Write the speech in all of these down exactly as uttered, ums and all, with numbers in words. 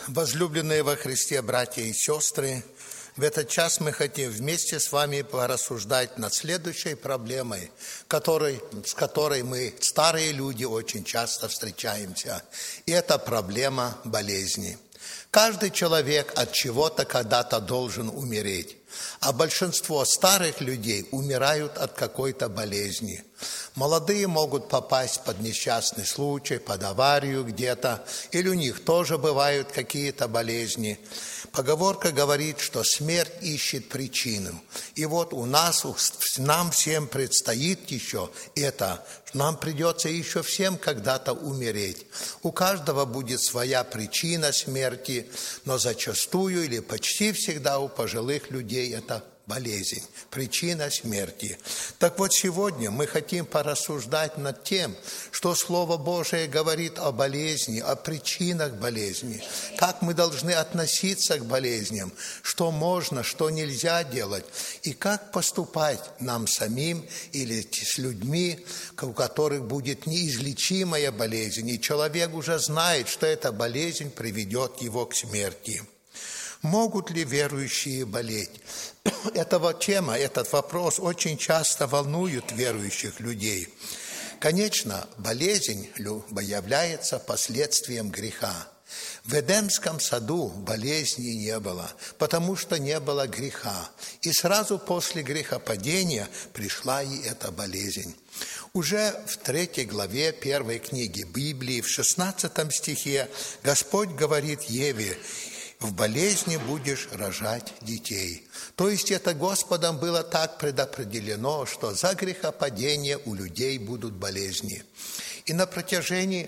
Возлюбленные во Христе братья и сестры, в этот час мы хотим вместе с вами порассуждать над следующей проблемой, которой, с которой мы, старые люди, очень часто встречаемся. И это проблема болезни. Каждый человек от чего-то когда-то должен умереть, а большинство старых людей умирают от какой-то болезни. Молодые могут попасть под несчастный случай, под аварию где-то, или у них тоже бывают какие-то болезни. Поговорка говорит, что смерть ищет причину. И вот у нас, нам всем предстоит еще это, нам придется еще всем когда-то умереть. У каждого будет своя причина смерти, но зачастую или почти всегда у пожилых людей это болезнь, причина смерти. Так вот, сегодня мы хотим порассуждать над тем, что Слово Божие говорит о болезни, о причинах болезни, как мы должны относиться к болезням, что можно, что нельзя делать, и как поступать нам самим или с людьми, у которых будет неизлечимая болезнь, и человек уже знает, что эта болезнь приведет его к смерти. Могут ли верующие болеть? Эта тема, этот вопрос очень часто волнует верующих людей. Конечно, болезнь является последствием греха. В Эдемском саду болезни не было, потому что не было греха. И сразу после грехопадения пришла и эта болезнь. Уже в третьей главе первой книги Библии, в шестнадцатом стихе, Господь говорит Еве: «В болезни будешь рожать детей». То есть это Господом было так предопределено, что за грехопадение у людей будут болезни. И на протяжении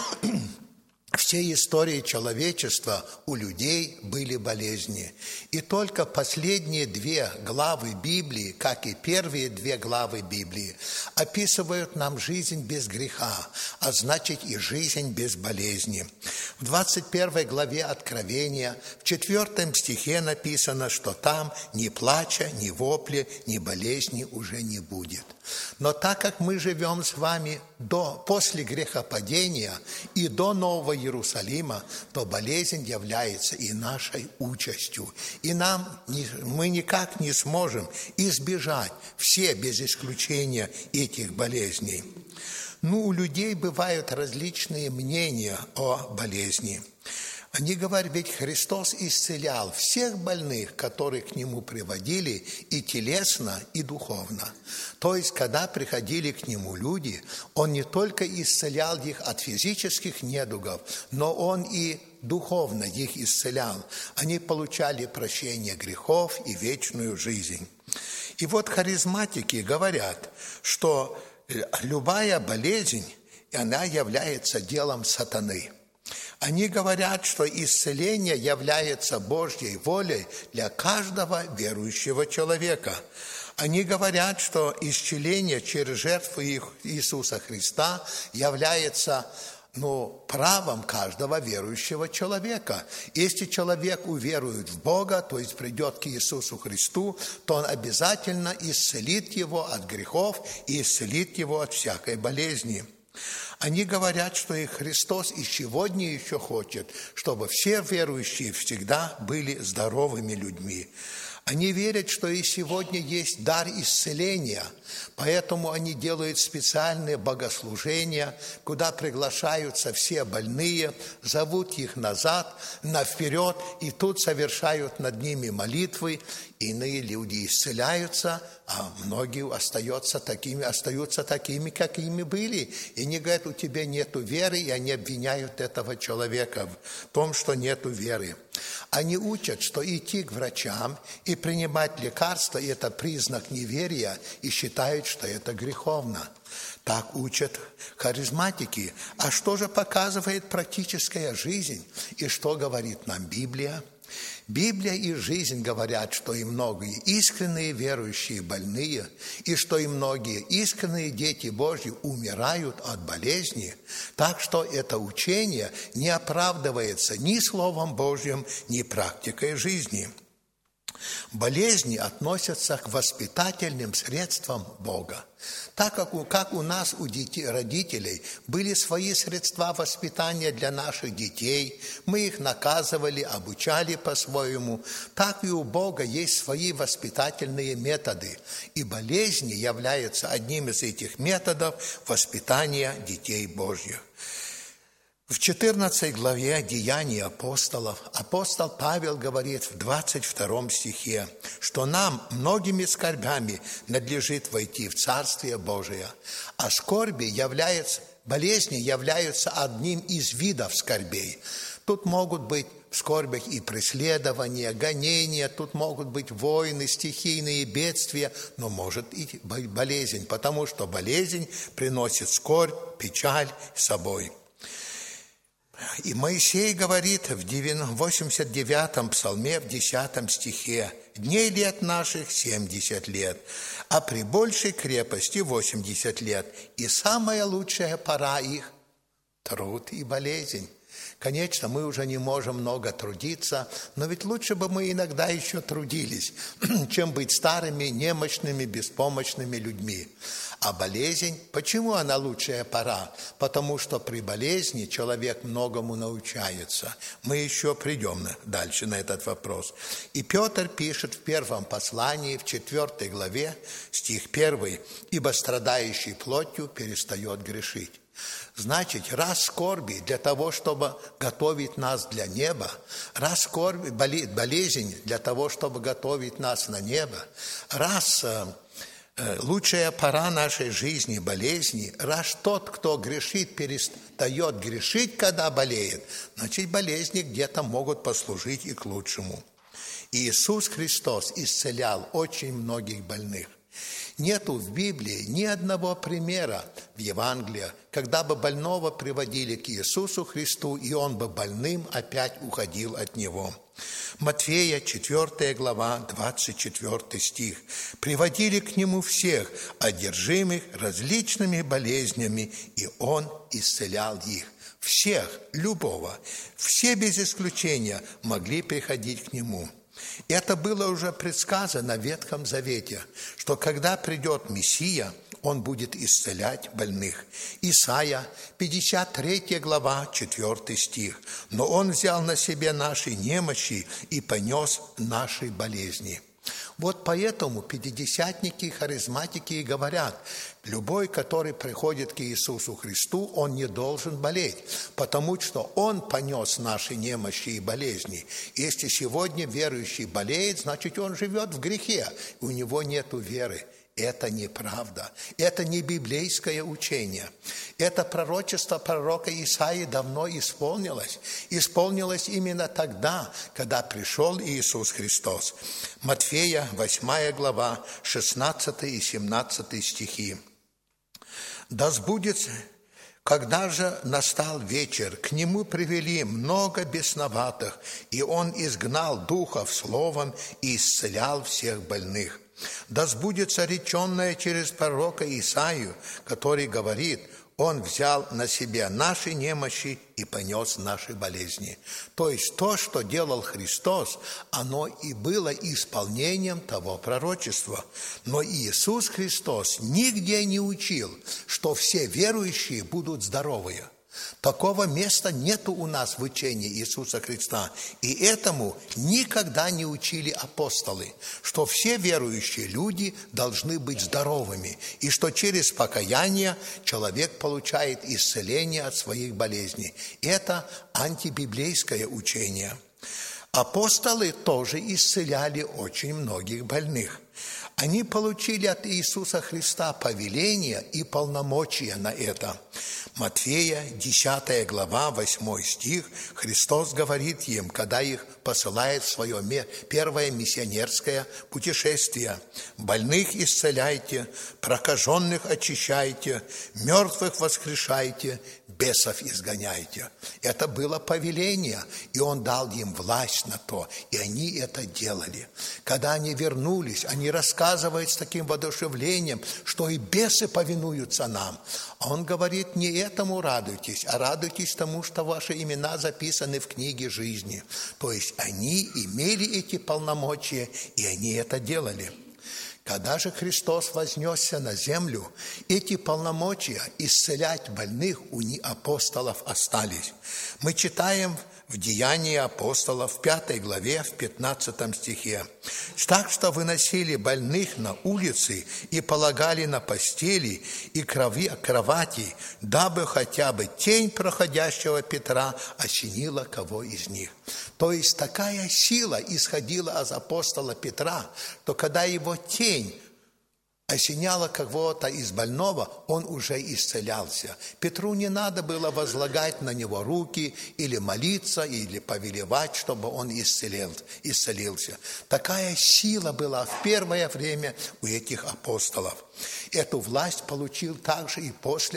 всей истории человечества у людей были болезни. И только последние две главы Библии, как и первые две главы Библии, описывают нам жизнь без греха, а значит и жизнь без болезни. В двадцать первой главе Откровения, в четвертом стихе написано, что там ни плача, ни вопли, ни болезни уже не будет. Но так как мы живем с вами до, после грехопадения и до Нового Иерусалима, то болезнь является и нашей участью. И нам, мы никак не сможем избежать все без исключения этих болезней. Ну, у людей бывают различные мнения о болезни. Они говорят, ведь Христос исцелял всех больных, которые к Нему приводили, и телесно, и духовно. То есть, когда приходили к Нему люди, Он не только исцелял их от физических недугов, но Он и духовно их исцелял. Они получали прощение грехов и вечную жизнь. И вот харизматики говорят, что любая болезнь, она является делом сатаны. Они говорят, что исцеление является Божьей волей для каждого верующего человека. Они говорят, что исцеление через жертву Иисуса Христа является ну, правом каждого верующего человека. Если человек уверует в Бога, то есть придет к Иисусу Христу, то Он обязательно исцелит его от грехов и исцелит его от всякой болезни. Они говорят, что и Христос и сегодня еще хочет, чтобы все верующие всегда были здоровыми людьми. Они верят, что и сегодня есть дар исцеления, поэтому они делают специальные богослужения, куда приглашаются все больные, зовут их назад, на вперед, и тут совершают над ними молитвы. Иные люди исцеляются, а многие остаются такими, остаются такими, какими были. И они говорят, у тебя нету веры, и они обвиняют этого человека в том, что нету веры. Они учат, что идти к врачам и принимать лекарства – это признак неверия, и считают, что это греховно. Так учат харизматики. А что же показывает практическая жизнь? И что говорит нам Библия? Библия и жизнь говорят, что и многие искренние верующие больные, и что и многие искренние дети Божьи умирают от болезни, так что это учение не оправдывается ни Словом Божьим, ни практикой жизни. Болезни относятся к воспитательным средствам Бога. Так как у, как у нас, у детей, родителей, были свои средства воспитания для наших детей, мы их наказывали, обучали по-своему, так и у Бога есть свои воспитательные методы. И болезни являются одним из этих методов воспитания детей Божьих. В четырнадцатой главе Деяний апостолов апостол Павел говорит в двадцать втором стихе, что нам многими скорбями надлежит войти в Царствие Божие, а скорби являются, болезни являются одним из видов скорбей. Тут могут быть в скорбях и преследования, гонения, тут могут быть войны, стихийные бедствия, но может и болезнь, потому что болезнь приносит скорбь, печаль с собой. И Моисей говорит в восемьдесят девятом псалме, в десятом стихе, «Дней лет наших семьдесят лет, а при большей крепости восемьдесят лет, и самая лучшая пора их – труд и болезнь». Конечно, мы уже не можем много трудиться, но ведь лучше бы мы иногда еще трудились, чем быть старыми, немощными, беспомощными людьми. А болезнь, почему она лучшая пора? Потому что при болезни человек многому научается. Мы еще придем дальше на этот вопрос. И Петр пишет в первом послании, в четвертой главе, стих первый, «Ибо страдающий плотью перестает грешить». Значит, раз скорби для того, чтобы готовить нас для неба, раз скорби, болезнь для того, чтобы готовить нас на небо, раз лучшая пора нашей жизни болезни, раз тот, кто грешит, перестает грешить, когда болеет, значит, болезни где-то могут послужить и к лучшему. Иисус Христос исцелял очень многих больных. Нету в Библии ни одного примера в Евангелии, когда бы больного приводили к Иисусу Христу, и он бы больным опять уходил от Него. Матфея, четвёртая глава, двадцать четвёртый стих. «Приводили к Нему всех, одержимых различными болезнями, и Он исцелял их». Всех, любого, все без исключения могли приходить к Нему. И это было уже предсказано в Ветхом Завете, что когда придет Мессия, Он будет исцелять больных. Исайя, пятьдесят третья глава, четвёртый стих. «Но Он взял на себе наши немощи и понес наши болезни». Вот поэтому пятидесятники и харизматики и говорят, любой, который приходит к Иисусу Христу, он не должен болеть, потому что Он понес наши немощи и болезни. Если сегодня верующий болеет, значит, он живет в грехе, у него нет веры. Это неправда, это не библейское учение. Это пророчество пророка Исаии давно исполнилось. Исполнилось именно тогда, когда пришел Иисус Христос. Матфея, восьмая глава, шестнадцатый и семнадцатый стихи. «Да сбудется, когда же настал вечер, к Нему привели много бесноватых, и Он изгнал духов словом и исцелял всех больных. Да сбудется реченное через пророка Исаию, который говорит, Он взял на себя наши немощи и понес наши болезни». То есть то, что делал Христос, оно и было исполнением того пророчества. Но Иисус Христос нигде не учил, что все верующие будут здоровые. Такого места нету у нас в учении Иисуса Христа. И этому никогда не учили апостолы, что все верующие люди должны быть здоровыми, и что через покаяние человек получает исцеление от своих болезней. Это антибиблейское учение. Апостолы тоже исцеляли очень многих больных. Они получили от Иисуса Христа повеление и полномочия на это. Матфея, десятая глава, восьмой стих, Христос говорит им, когда их посылает в свое первое миссионерское путешествие: «Больных исцеляйте, прокаженных очищайте, мертвых воскрешайте, бесов изгоняйте». Это было повеление, и Он дал им власть на то, и они это делали. Когда они вернулись, они и рассказывает с таким воодушевлением, что и бесы повинуются нам. А он говорит, не этому радуйтесь, а радуйтесь тому, что ваши имена записаны в книге жизни. То есть они имели эти полномочия, и они это делали. Когда же Христос вознесся на землю, эти полномочия исцелять больных у апостолов остались. Мы читаем в Деянии апостолов в пятой главе, в пятнадцатом стихе. «Так что выносили больных на улицы и полагали на постели и кровати, дабы хотя бы тень проходящего Петра осенила кого из них». То есть такая сила исходила от апостола Петра, что когда его тень осеняла кого-то из больного, он уже исцелялся. Петру не надо было возлагать на него руки или молиться, или повелевать, чтобы он исцелил, исцелился. Такая сила была в первое время у этих апостолов. Эту власть получил также и после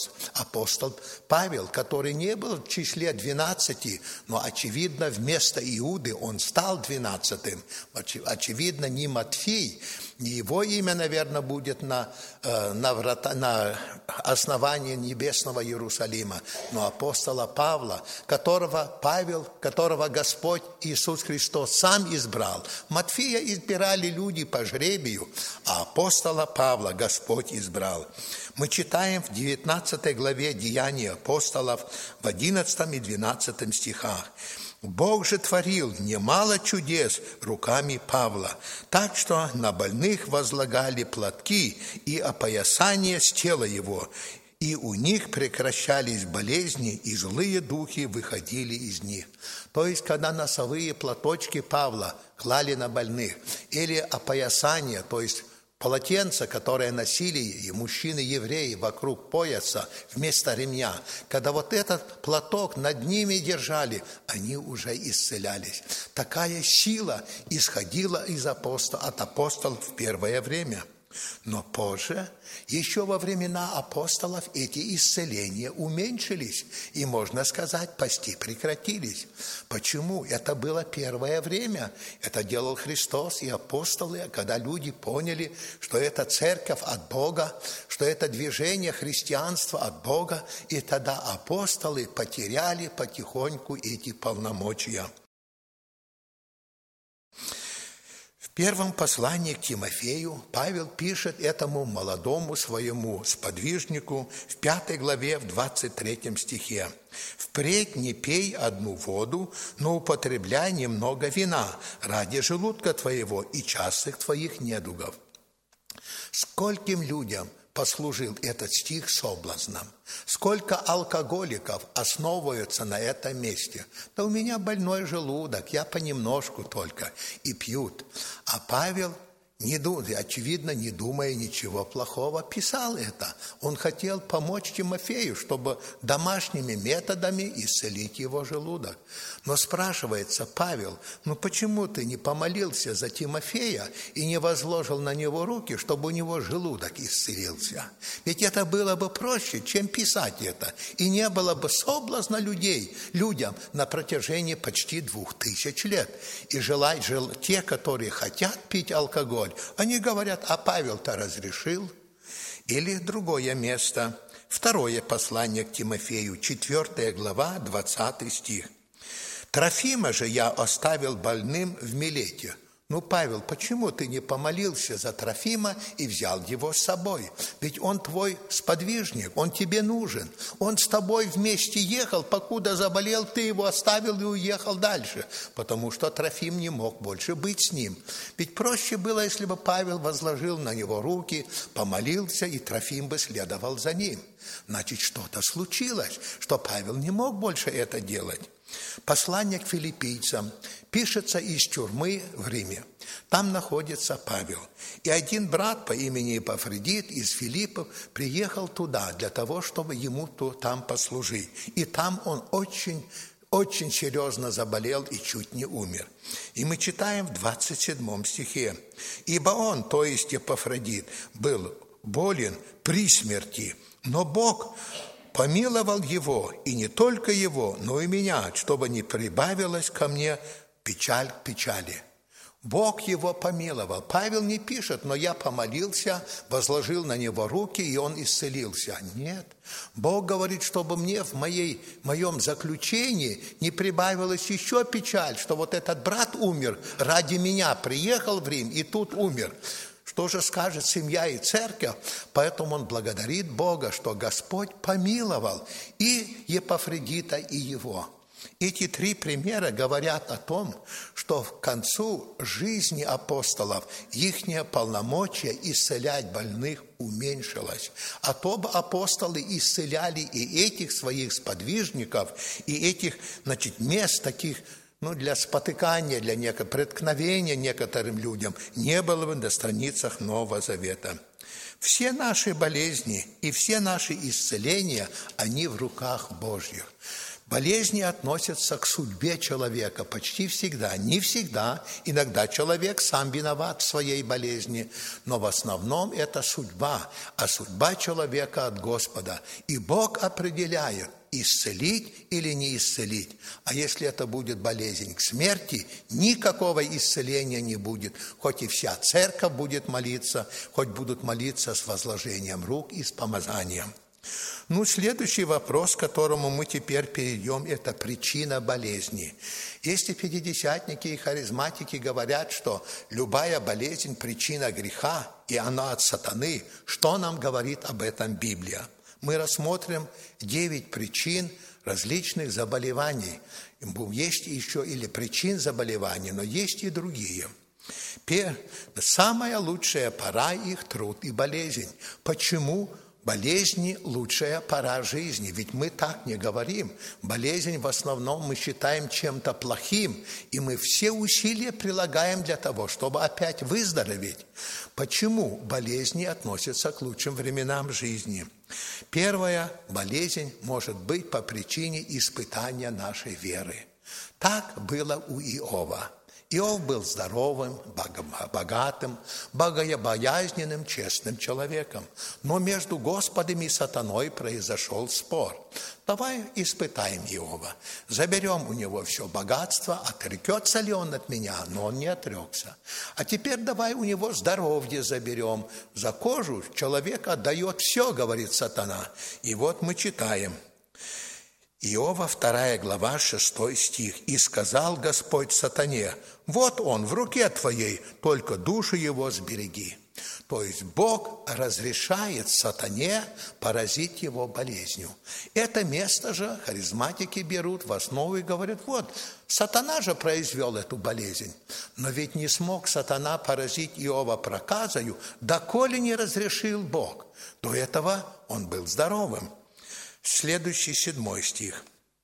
апостол Павел, который не был в числе двенадцати, но, очевидно, вместо Иуды он стал двенадцатым. Очевидно, не Матфей, не его имя, наверное, будет на, на, врата, на основании небесного Иерусалима, но апостола Павла, которого Павел, которого Господь Иисус Христос сам избрал. Матфея избирали люди по жребию, а апостола Павла Господь избрал. Мы читаем в девятнадцатой главе Деяний апостолов в одиннадцатом и двенадцатом стихах. «Бог же творил немало чудес руками Павла, так что на больных возлагали платки и опоясание с тела его, и у них прекращались болезни, и злые духи выходили из них». То есть, когда носовые платочки Павла клали на больных, или опоясание, то есть полотенца, которые носили и мужчины-евреи вокруг пояса вместо ремня, когда вот этот платок над ними держали, они уже исцелялись. Такая сила исходила из апостола, от апостолов в первое время. Но позже, еще во времена апостолов, эти исцеления уменьшились, и, можно сказать, почти прекратились. Почему? Это было первое время. Это делал Христос и апостолы, когда люди поняли, что это церковь от Бога, что это движение христианства от Бога, и тогда апостолы потеряли потихоньку эти полномочия. В первом послании к Тимофею Павел пишет этому молодому своему сподвижнику в пятой главе, в двадцать третьем стихе. «Впредь не пей одну воду, но употребляй немного вина ради желудка твоего и частых твоих недугов». Скольким людям послужил этот стих соблазном? Сколько алкоголиков основываются на этом месте? Да у меня больной желудок, я понемножку только, и пьют. А Павел, не думая, очевидно, не думая ничего плохого, писал это. Он хотел помочь Тимофею, чтобы домашними методами исцелить его желудок. Но спрашивается, Павел, ну почему ты не помолился за Тимофея и не возложил на него руки, чтобы у него желудок исцелился? Ведь это было бы проще, чем писать это. И не было бы соблазна людей, людям на протяжении почти двух тысяч лет. И желать, жел, те, которые хотят пить алкоголь, они говорят, а Павел-то разрешил. Или другое место, второе послание к Тимофею, четвёртая глава, двадцатый стих. «Трофима же я оставил больным в Милете». Ну, Павел, почему ты не помолился за Трофима и взял его с собой? Ведь он твой сподвижник, он тебе нужен. Он с тобой вместе ехал, покуда заболел, ты его оставил и уехал дальше, потому что Трофим не мог больше быть с ним. Ведь проще было, если бы Павел возложил на него руки, помолился, и Трофим бы следовал за ним. Значит, что-то случилось, что Павел не мог больше это делать. Послание к филиппийцам пишется из тюрьмы в Риме. Там находится Павел. И один брат по имени Эпафродит из Филиппов приехал туда для того, чтобы ему там послужить. И там он очень, очень серьезно заболел и чуть не умер. И мы читаем в двадцать седьмом стихе. «Ибо он, то есть Эпафродит, был болен при смерти, но Бог помиловал его, и не только его, но и меня, чтобы не прибавилась ко мне печаль к печали». Бог его помиловал. Павел не пишет, но я помолился, возложил на него руки, и он исцелился. Нет. Бог говорит, чтобы мне в моей, моем заключении не прибавилась еще печаль, что вот этот брат умер ради меня, приехал в Рим и тут умер. Что же скажет семья и церковь? Поэтому он благодарит Бога, что Господь помиловал и Епафродита, и его. Эти три примера говорят о том, что к концу жизни апостолов ихнее полномочие исцелять больных уменьшилось. А то бы апостолы исцеляли и этих своих сподвижников, и этих, значит, мест таких, ну, для спотыкания, для некого преткновения некоторым людям не было бы на страницах Нового Завета. Все наши болезни и все наши исцеления, они в руках Божьих. Болезни относятся к судьбе человека почти всегда, не всегда. Иногда человек сам виноват в своей болезни, но в основном это судьба, а судьба человека от Господа. И Бог определяет, исцелить или не исцелить. А если это будет болезнь к смерти, никакого исцеления не будет. Хоть и вся церковь будет молиться, хоть будут молиться с возложением рук и с помазанием. Ну, следующий вопрос, к которому мы теперь перейдем, это причина болезни. Если пятидесятники и харизматики говорят, что любая болезнь – причина греха, и она от сатаны, что нам говорит об этом Библия? Мы рассмотрим девять причин различных заболеваний. Есть еще или причин заболеваний, но есть и другие. Самая лучшая пора их – труд и болезнь. Почему? Болезни – лучшая пора жизни, ведь мы так не говорим. Болезнь в основном мы считаем чем-то плохим, и мы все усилия прилагаем для того, чтобы опять выздороветь. Почему болезни относятся к лучшим временам жизни? Первая болезнь может быть по причине испытания нашей веры. Так было у Иова. Иов был здоровым, богатым, богобоязненным, честным человеком. Но между Господом и сатаной произошел спор. Давай испытаем Иова. Заберем у него все богатство, отрекется ли он от меня, но он не отрекся. А теперь давай у него здоровье заберем. За кожу человек отдает все, говорит сатана. И вот мы читаем. Иова, вторая глава, шестой стих. «И сказал Господь сатане, вот он в руке твоей, только душу его сбереги». То есть Бог разрешает сатане поразить его болезнью. Это место же харизматики берут в основу и говорят, вот, сатана же произвел эту болезнь. Но ведь не смог сатана поразить Иова проказою, доколе не разрешил Бог. До этого он был здоровым. Следующий седьмой стих.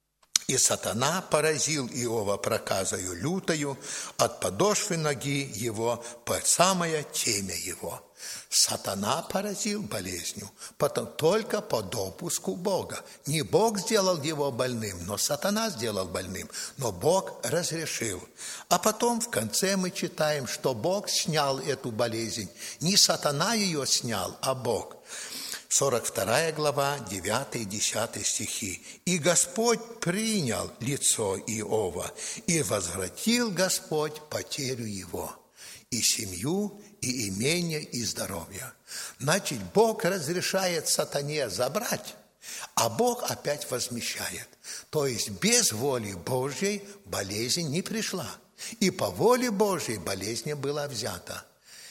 «И сатана поразил Иова проказою лютою от подошвы ноги его по самое темя его». Сатана поразил болезнью, потом только по допуску Бога. Не Бог сделал его больным, но сатана сделал больным, но Бог разрешил. А потом в конце мы читаем, что Бог снял эту болезнь. Не сатана ее снял, а Бог. сорок вторая глава, девятый и десятый стихи. «И Господь принял лицо Иова, и возвратил Господь потерю его, и семью, и имение, и здоровье». Значит, Бог разрешает сатане забрать, а Бог опять возмещает. То есть без воли Божьей болезнь не пришла, и по воле Божьей болезнь была взята.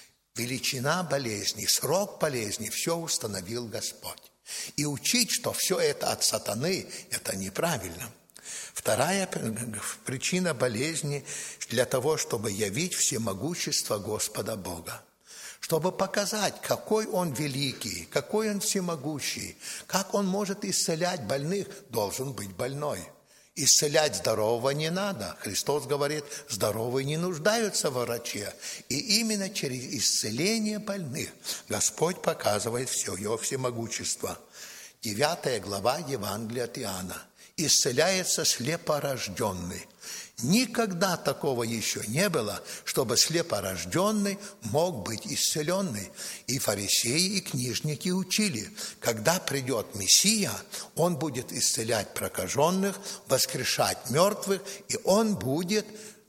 Величина болезни, срок болезни, все установил Господь. И учить, что все это от сатаны, это неправильно. Вторая причина болезни для того, чтобы явить всемогущество Господа Бога. Чтобы показать, какой Он великий, какой Он всемогущий, как Он может исцелять больных, должен быть больной. Исцелять здорового не надо. Христос говорит, здоровые не нуждаются во враче. И именно через исцеление больных Господь показывает все Его всемогущество. Девятая глава Евангелия от Иоанна. Исцеляется слепорожденный. Никогда такого еще не было, чтобы слепорожденный мог быть исцеленный. И фарисеи, и книжники учили, когда придет Мессия, Он будет исцелять прокаженных, воскрешать мертвых, и Он будет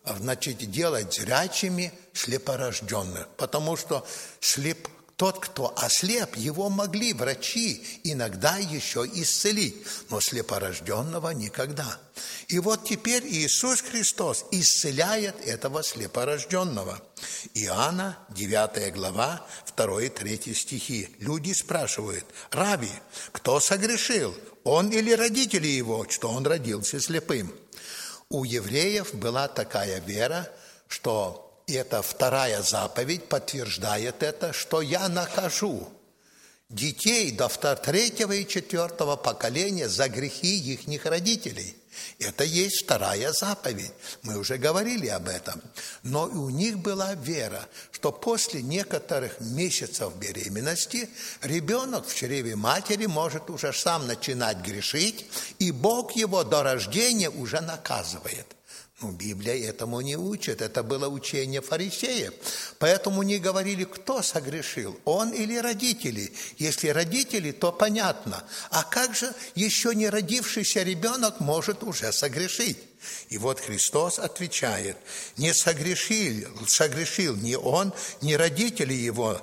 значит, делать зрячими слепорожденных, потому что слеп, тот, кто ослеп, его могли врачи иногда еще исцелить, но слепорожденного никогда. И вот теперь Иисус Христос исцеляет этого слепорожденного. Иоанна, девятая глава, второй и третий стихи. Люди спрашивают: «Рави, кто согрешил, он или родители его, что он родился слепым?» У евреев была такая вера, что эта вторая заповедь подтверждает это, что я накажу детей до третьего и четвертого поколения за грехи ихних родителей. Это есть вторая заповедь. Мы уже говорили об этом. Но у них была вера, что после некоторых месяцев беременности ребенок в чреве матери может уже сам начинать грешить, и Бог его до рождения уже наказывает. Но Библия этому не учит. Это было учение фарисеев. Поэтому не говорили, кто согрешил, он или родители. Если родители, то понятно. А как же еще не родившийся ребенок может уже согрешить? И вот Христос отвечает: не согрешил, согрешил ни он, ни родители его,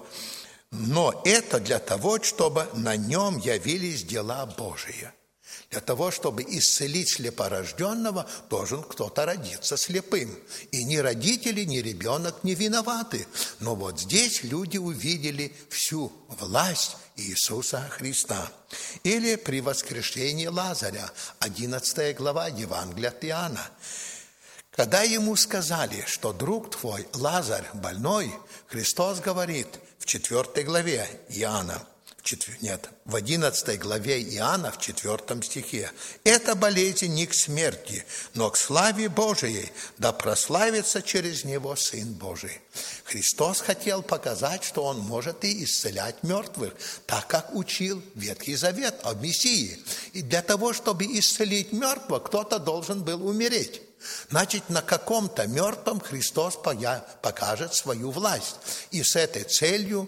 но это для того, чтобы на нем явились дела Божии. Для того, чтобы исцелить слепорожденного, должен кто-то родиться слепым. И ни родители, ни ребенок не виноваты. Но вот здесь люди увидели всю власть Иисуса Христа. Или при воскрешении Лазаря, одиннадцатая глава Евангелия от Иоанна. Когда ему сказали, что друг твой Лазарь больной, Христос говорит в четвертой главе Иоанна, Нет, в одиннадцатой главе Иоанна, в четвертом стихе. «Эта болезнь не к смерти, но к славе Божией, да прославится через него Сын Божий». Христос хотел показать, что Он может и исцелять мертвых, так как учил Ветхий Завет о Мессии. И для того, чтобы исцелить мертвого, кто-то должен был умереть. Значит, на каком-то мертвом Христос покажет свою власть. И с этой целью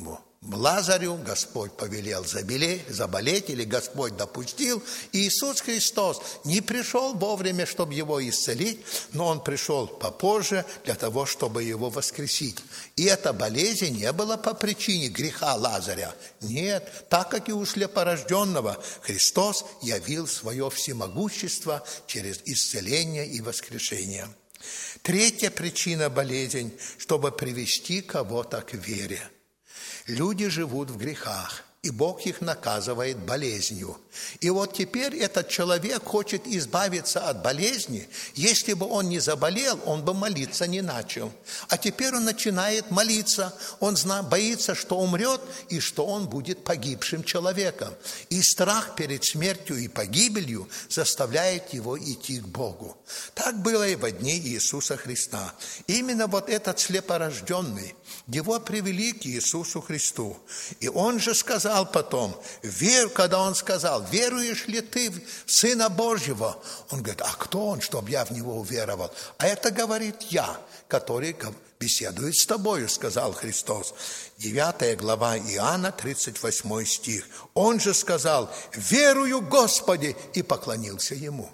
Лазарю Господь повелел заболеть, или Господь допустил. И Иисус Христос не пришел вовремя, чтобы его исцелить, но Он пришел попозже для того, чтобы его воскресить. И эта болезнь не была по причине греха Лазаря. Нет, так как и у слепорожденного, Христос явил свое всемогущество через исцеление и воскрешение. Третья причина болезни, чтобы привести кого-то к вере. Люди живут в грехах, и Бог их наказывает болезнью. И вот теперь этот человек хочет избавиться от болезни. Если бы он не заболел, он бы молиться не начал. А теперь он начинает молиться. Он боится, что умрет и что он будет погибшим человеком. И страх перед смертью и погибелью заставляет его идти к Богу. Так было и во дни Иисуса Христа. Именно вот этот слепорожденный, его привели к Иисусу Христу. И он же сказал потом, вер, когда он сказал: веруешь ли ты в Сына Божьего? Он говорит: а кто он, чтобы я в него уверовал? А это говорит я, который беседует с тобою, сказал Христос. девятая глава Иоанна, тридцать восьмой стих. Он же сказал: верую, Господи, и поклонился ему.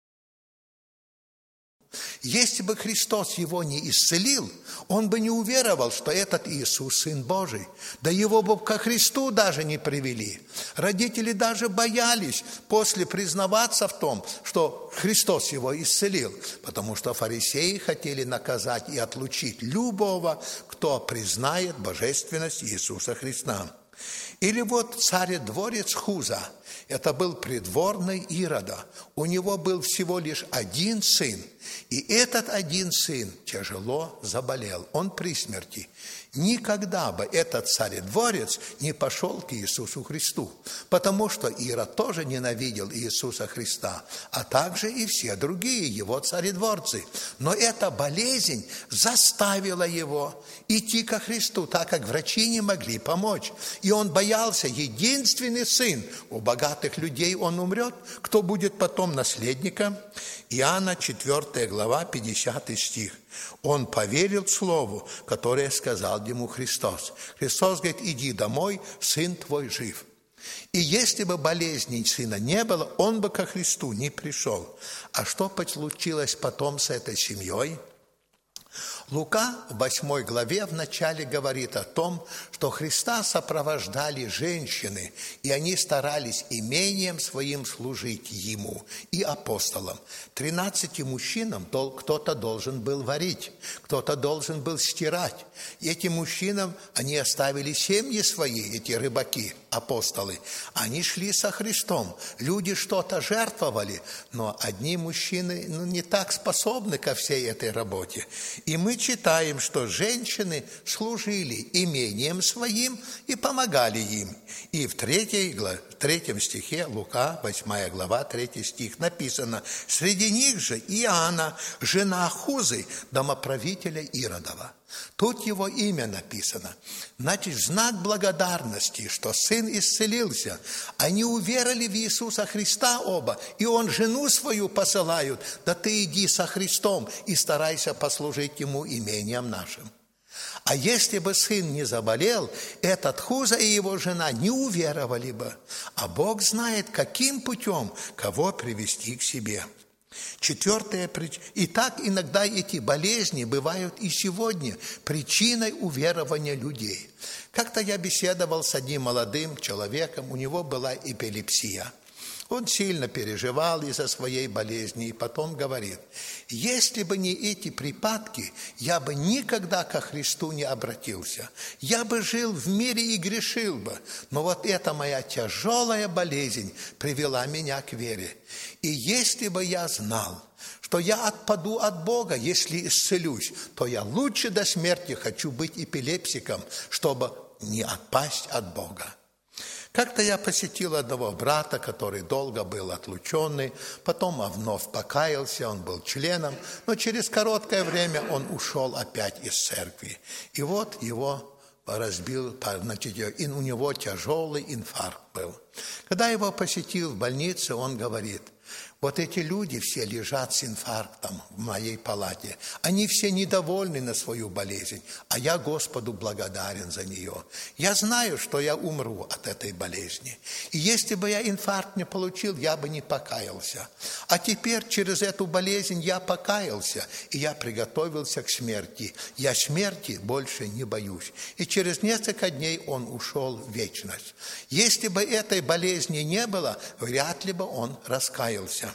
Если бы Христос его не исцелил, он бы не уверовал, что этот Иисус Сын Божий. Да его бы ко Христу даже не привели. Родители даже боялись после признаваться в том, что Христос его исцелил, потому что фарисеи хотели наказать и отлучить любого, кто признает божественность Иисуса Христа. Или вот царедворец Хуза, это был придворный Ирода, у него был всего лишь один сын, и этот один сын тяжело заболел, он при смерти. Никогда бы этот царедворец не пошел к Иисусу Христу, потому что Ирод тоже ненавидел Иисуса Христа, а также и все другие его царедворцы. Но эта болезнь заставила его идти ко Христу, так как врачи не могли помочь. И он боялся, единственный сын, у богатых людей он умрет, кто будет потом наследником? Иоанна четвёртая глава, пятидесятый стих. Он поверил слову, которое сказал ему Христос. Христос говорит: иди домой, сын твой жив. И если бы болезни сына не было, он бы ко Христу не пришел. А что случилось потом с этой семьей? Лука в восьмой главе в начале говорит о том, что Христа сопровождали женщины, и они старались имением своим служить Ему и апостолам. Тринадцати мужчинам кто-то должен был варить, кто-то должен был стирать. И этим мужчинам они оставили семьи свои, эти рыбаки, апостолы. Они шли со Христом. Люди что-то жертвовали, но одни мужчины ну, не так способны ко всей этой работе. И мы читаем, что женщины служили имением своим и помогали им. И в, третьей, в третьем стихе, Лука, восьмая глава, третий стих, написано: «Среди них же Иоанна, жена Хузы, домоправителя Иродова». Тут его имя написано. Значит, в знак благодарности, что сын исцелился, они уверовали в Иисуса Христа оба, и он жену свою посылают: да ты иди со Христом и старайся послужить ему имением нашим. А если бы сын не заболел, этот Хуза и его жена не уверовали бы. А Бог знает, каким путем кого привести к себе. Четвертая причина. Итак, иногда эти болезни бывают и сегодня причиной уверования людей. Как-то я беседовал с одним молодым человеком, у него была эпилепсия. Он сильно переживал из-за своей болезни и потом говорит: если бы не эти припадки, я бы никогда ко Христу не обратился. Я бы жил в мире и грешил бы. Но вот эта моя тяжелая болезнь привела меня к вере. И если бы я знал, что я отпаду от Бога, если исцелюсь, то я лучше до смерти хочу быть эпилептиком, чтобы не отпасть от Бога. Как-то я посетил одного брата, который долго был отлученный, потом вновь покаялся, он был членом, но через короткое время он ушел опять из церкви. И вот его разбил, значит, и у него тяжелый инфаркт был. Когда его посетил в больнице, он говорит: вот эти люди все лежат с инфарктом в моей палате. Они все недовольны на свою болезнь, а я Господу благодарен за нее. Я знаю, что я умру от этой болезни. И если бы я инфаркт не получил, я бы не покаялся. А теперь через эту болезнь я покаялся, и я приготовился к смерти. Я смерти больше не боюсь. И через несколько дней он ушел в вечность. Если бы этой болезни не было, вряд ли бы он раскаялся.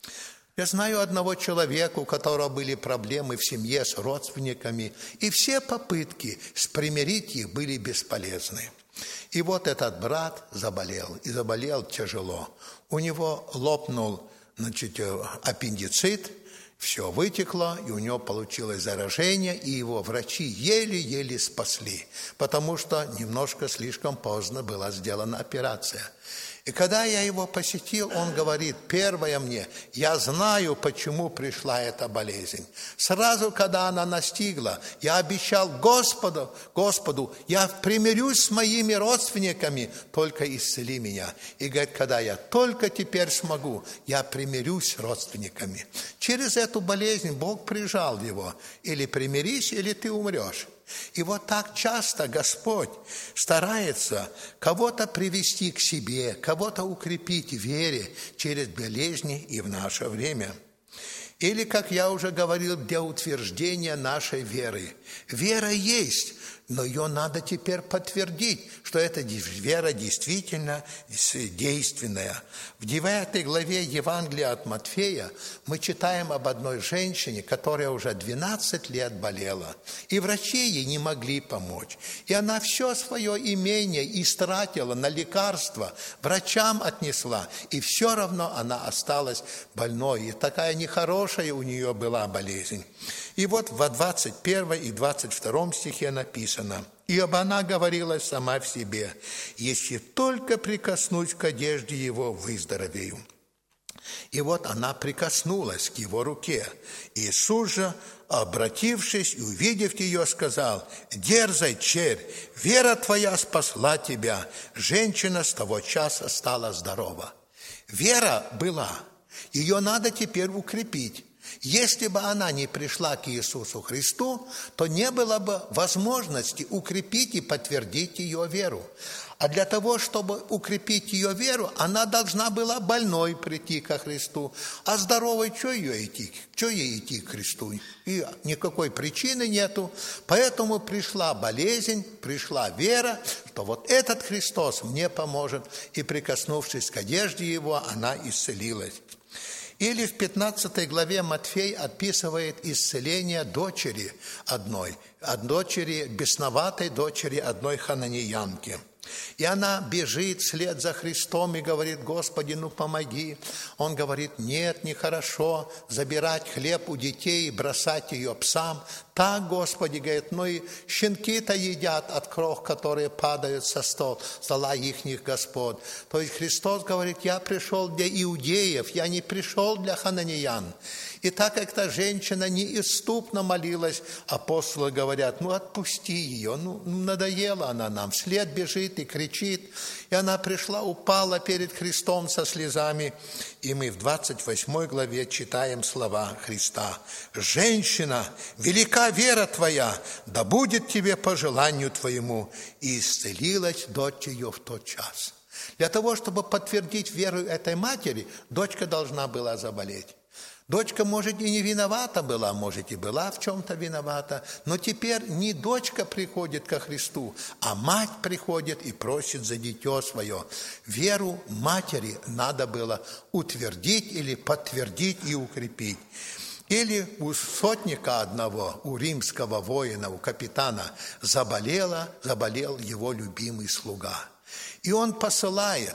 Я знаю одного человека, у которого были проблемы в семье с родственниками, и все попытки примирить их были бесполезны. И вот этот брат заболел, и заболел тяжело. У него лопнул, значит, аппендицит, все вытекло, и у него получилось заражение, и его врачи еле-еле спасли, потому что немножко слишком поздно была сделана операция. И когда я его посетил, он говорит: первое мне, я знаю, почему пришла эта болезнь. Сразу, когда она настигла, я обещал Господу, Господу, я примирюсь с моими родственниками, только исцели меня. И говорит, когда я только теперь смогу, я примирюсь с родственниками. Через эту болезнь Бог прижал его. Или примирись, или ты умрешь. И вот так часто Господь старается кого-то привести к себе, кого-то укрепить в вере через болезни и в наше время. Или, как я уже говорил, для утверждения нашей веры. Вера есть, но ее надо теперь подтвердить, что эта вера действительно действенная. В девятой главе Евангелия от Матфея мы читаем об одной женщине, которая уже двенадцать лет болела, и врачи ей не могли помочь. И она все свое имение истратила на лекарства, врачам отнесла, и все равно она осталась больной. И такая нехорошая у нее была болезнь. И вот в двадцать первом и двадцать втором стихе написано: «И об она говорила сама в себе: если только прикоснусь к одежде его, выздоровею». И вот она прикоснулась к его руке. Иисус же, обратившись и увидев ее, сказал: «Дерзай, червь, вера твоя спасла тебя». Женщина с того часа стала здорова. Вера была, ее надо теперь укрепить. Если бы она не пришла к Иисусу Христу, то не было бы возможности укрепить и подтвердить ее веру. А для того, чтобы укрепить ее веру, она должна была больной прийти ко Христу. А здоровой, что ее идти? Что ей идти к Христу? И никакой причины нету. Поэтому пришла болезнь, пришла вера, что вот этот Христос мне поможет. И прикоснувшись к одежде его, она исцелилась. Или в пятнадцатой главе Матфей описывает исцеление дочери одной, от дочери, бесноватой дочери одной хананиянки. И она бежит вслед за Христом и говорит: Господи, ну помоги. Он говорит: нет, нехорошо забирать хлеб у детей и бросать ее псам. Так, Господи, говорит, ну и щенки-то едят от крох, которые падают со стола, стола ихних Господ. То есть Христос говорит: я пришел для иудеев, я не пришел для хананеян. И так как эта женщина неиступно молилась, апостолы говорят: ну отпусти ее, ну надоела она нам, вслед бежит и кричит. И она пришла, упала перед Христом со слезами. И мы в двадцать восьмой главе читаем слова Христа: «Женщина, велика вера твоя, да будет тебе по желанию твоему». И исцелилась дочь ее в тот час. Для того, чтобы подтвердить веру этой матери, дочка должна была заболеть. Дочка, может, и не виновата была, может, и была в чем-то виновата, но теперь не дочка приходит ко Христу, а мать приходит и просит за дитё свое. Веру матери надо было утвердить или подтвердить и укрепить. Или у сотника одного, у римского воина, у капитана заболела, заболел его любимый слуга. И он посылает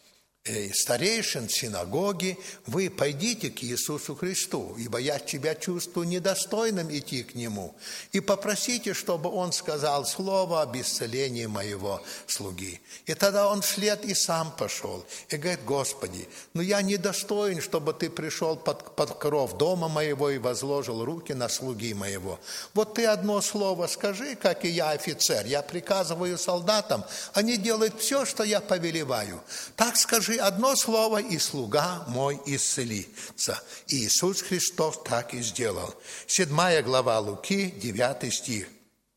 старейшин синагоги: вы пойдите к Иисусу Христу, ибо я себя чувствую недостойным идти к Нему, и попросите, чтобы Он сказал слово об исцелении моего слуги. И тогда он вслед и сам пошел, и говорит: Господи, ну я недостоин, чтобы Ты пришел под, под кров дома моего и возложил руки на слуги моего. Вот Ты одно слово скажи, как и я офицер, я приказываю солдатам, они делают все, что я повелеваю. Так скажи одно слово, и слуга мой исцелится. И Иисус Христос так и сделал. Седьмая глава Луки, девятый стих.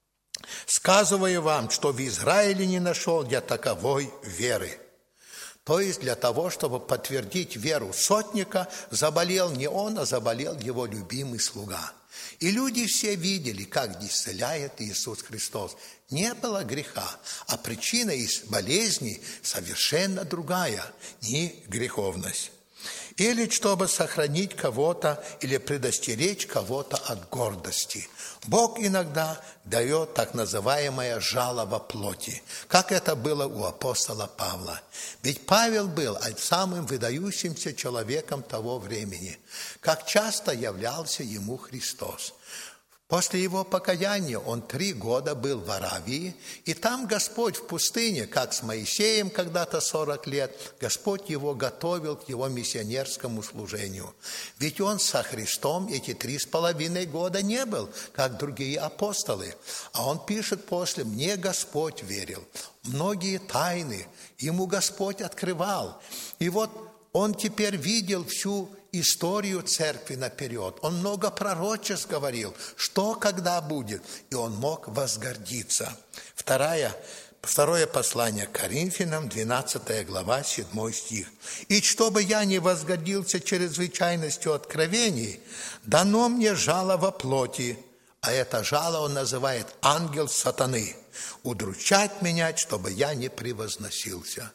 «Сказываю вам, что в Израиле не нашел я таковой веры». То есть для того, чтобы подтвердить веру сотника, заболел не он, а заболел его любимый слуга. И люди все видели, как исцеляет Иисус Христос. Не было греха, а причина из болезни совершенно другая, не греховность. Или чтобы сохранить кого-то или предостеречь кого-то от гордости. Бог иногда дает так называемое жалоба плоти, как это было у апостола Павла. Ведь Павел был самым выдающимся человеком того времени. Как часто являлся ему Христос. После его покаяния он три года был в Аравии, и там Господь в пустыне, как с Моисеем когда-то сорок лет, Господь его готовил к его миссионерскому служению. Ведь он со Христом эти три с половиной года не был, как другие апостолы. А он пишет после: «Мне Господь верил, многие тайны ему Господь открывал». И вот он теперь видел всю историю церкви наперед. Он много пророчеств говорил, что когда будет, и он мог возгордиться. Вторая, второе послание к Коринфянам, двенадцатая глава, седьмой стих. «И чтобы я не возгордился чрезвычайностью откровений, дано мне жало во плоти». А это жало он называет ангел сатаны. «Удручать меня, чтобы я не превозносился».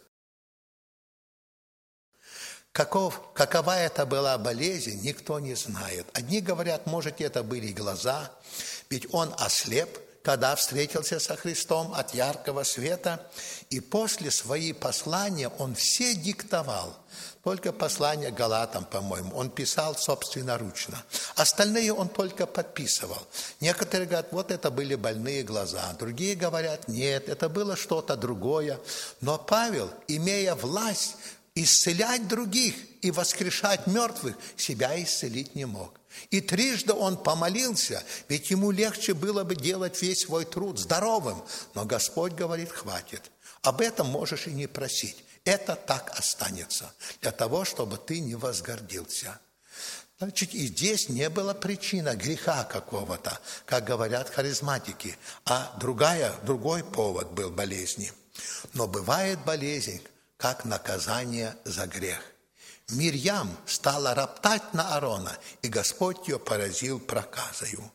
Каков, какова это была болезнь, никто не знает. Одни говорят, может, это были глаза, ведь он ослеп, когда встретился со Христом от яркого света, и после свои послания он все диктовал. Только послание Галатам, по-моему, он писал собственноручно. Остальные он только подписывал. Некоторые говорят, вот это были больные глаза. Другие говорят, нет, это было что-то другое. Но Павел, имея власть исцелять других и воскрешать мертвых, себя исцелить не мог. И трижды он помолился, ведь ему легче было бы делать весь свой труд здоровым. Но Господь говорит, хватит. Об этом можешь и не просить. Это так останется, для того, чтобы ты не возгордился. Значит, и здесь не было причины греха какого-то, как говорят харизматики, а другая, другой повод был болезни. Но бывает болезнь, как наказание за грех. Мирьям стала роптать на Аарона, и Господь ее поразил проказою.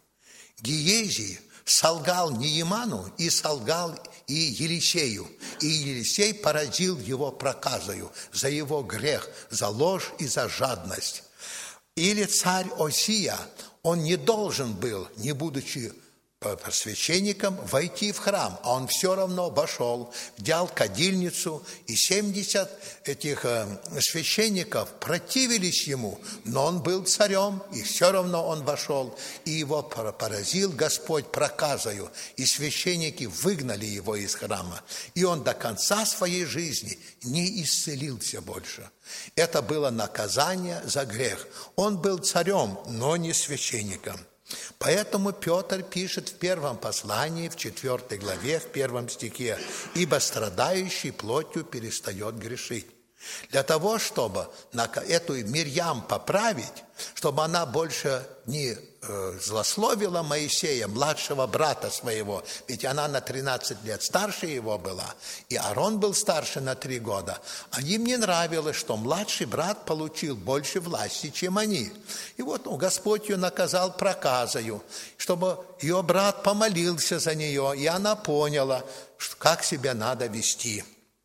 Гиезий солгал Нееману и солгал и Елисею, и Елисей поразил его проказою за его грех, за ложь и за жадность. Или царь Осия, он не должен был, не будучи священником, войти в храм, а он все равно вошел, взял кадильницу, и семьдесят этих священников противились ему, но он был царем, и все равно он вошел, и его поразил Господь проказою, и священники выгнали его из храма, и он до конца своей жизни не исцелился больше. Это было наказание за грех. Он был царем, но не священником. Поэтому Петр пишет в первом послании, в четвёртой главе, в первом стихе: «Ибо страдающий плотью перестает грешить». Для того, чтобы эту Мирьям поправить, чтобы она больше не злословила Моисея, младшего брата своего, ведь она на тринадцать лет старше его была, и Аарон был старше на три года, а им не нравилось, что младший брат получил больше власти, чем они. И вот ну, Господь ее наказал проказою, чтобы ее брат помолился за нее, и она поняла, как себя надо вести.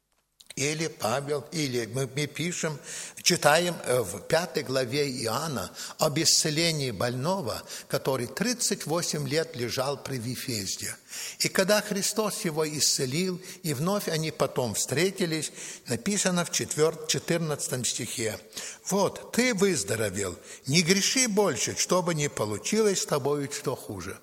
Или Павел, или мы, мы пишем, читаем в пятой главе Иоанна об исцелении больного, который тридцать восемь лет лежал при Вифезде. И когда Христос его исцелил, и вновь они потом встретились, написано в четырнадцатом стихе: «Вот, ты выздоровел, не греши больше, чтобы не получилось с тобою что хуже».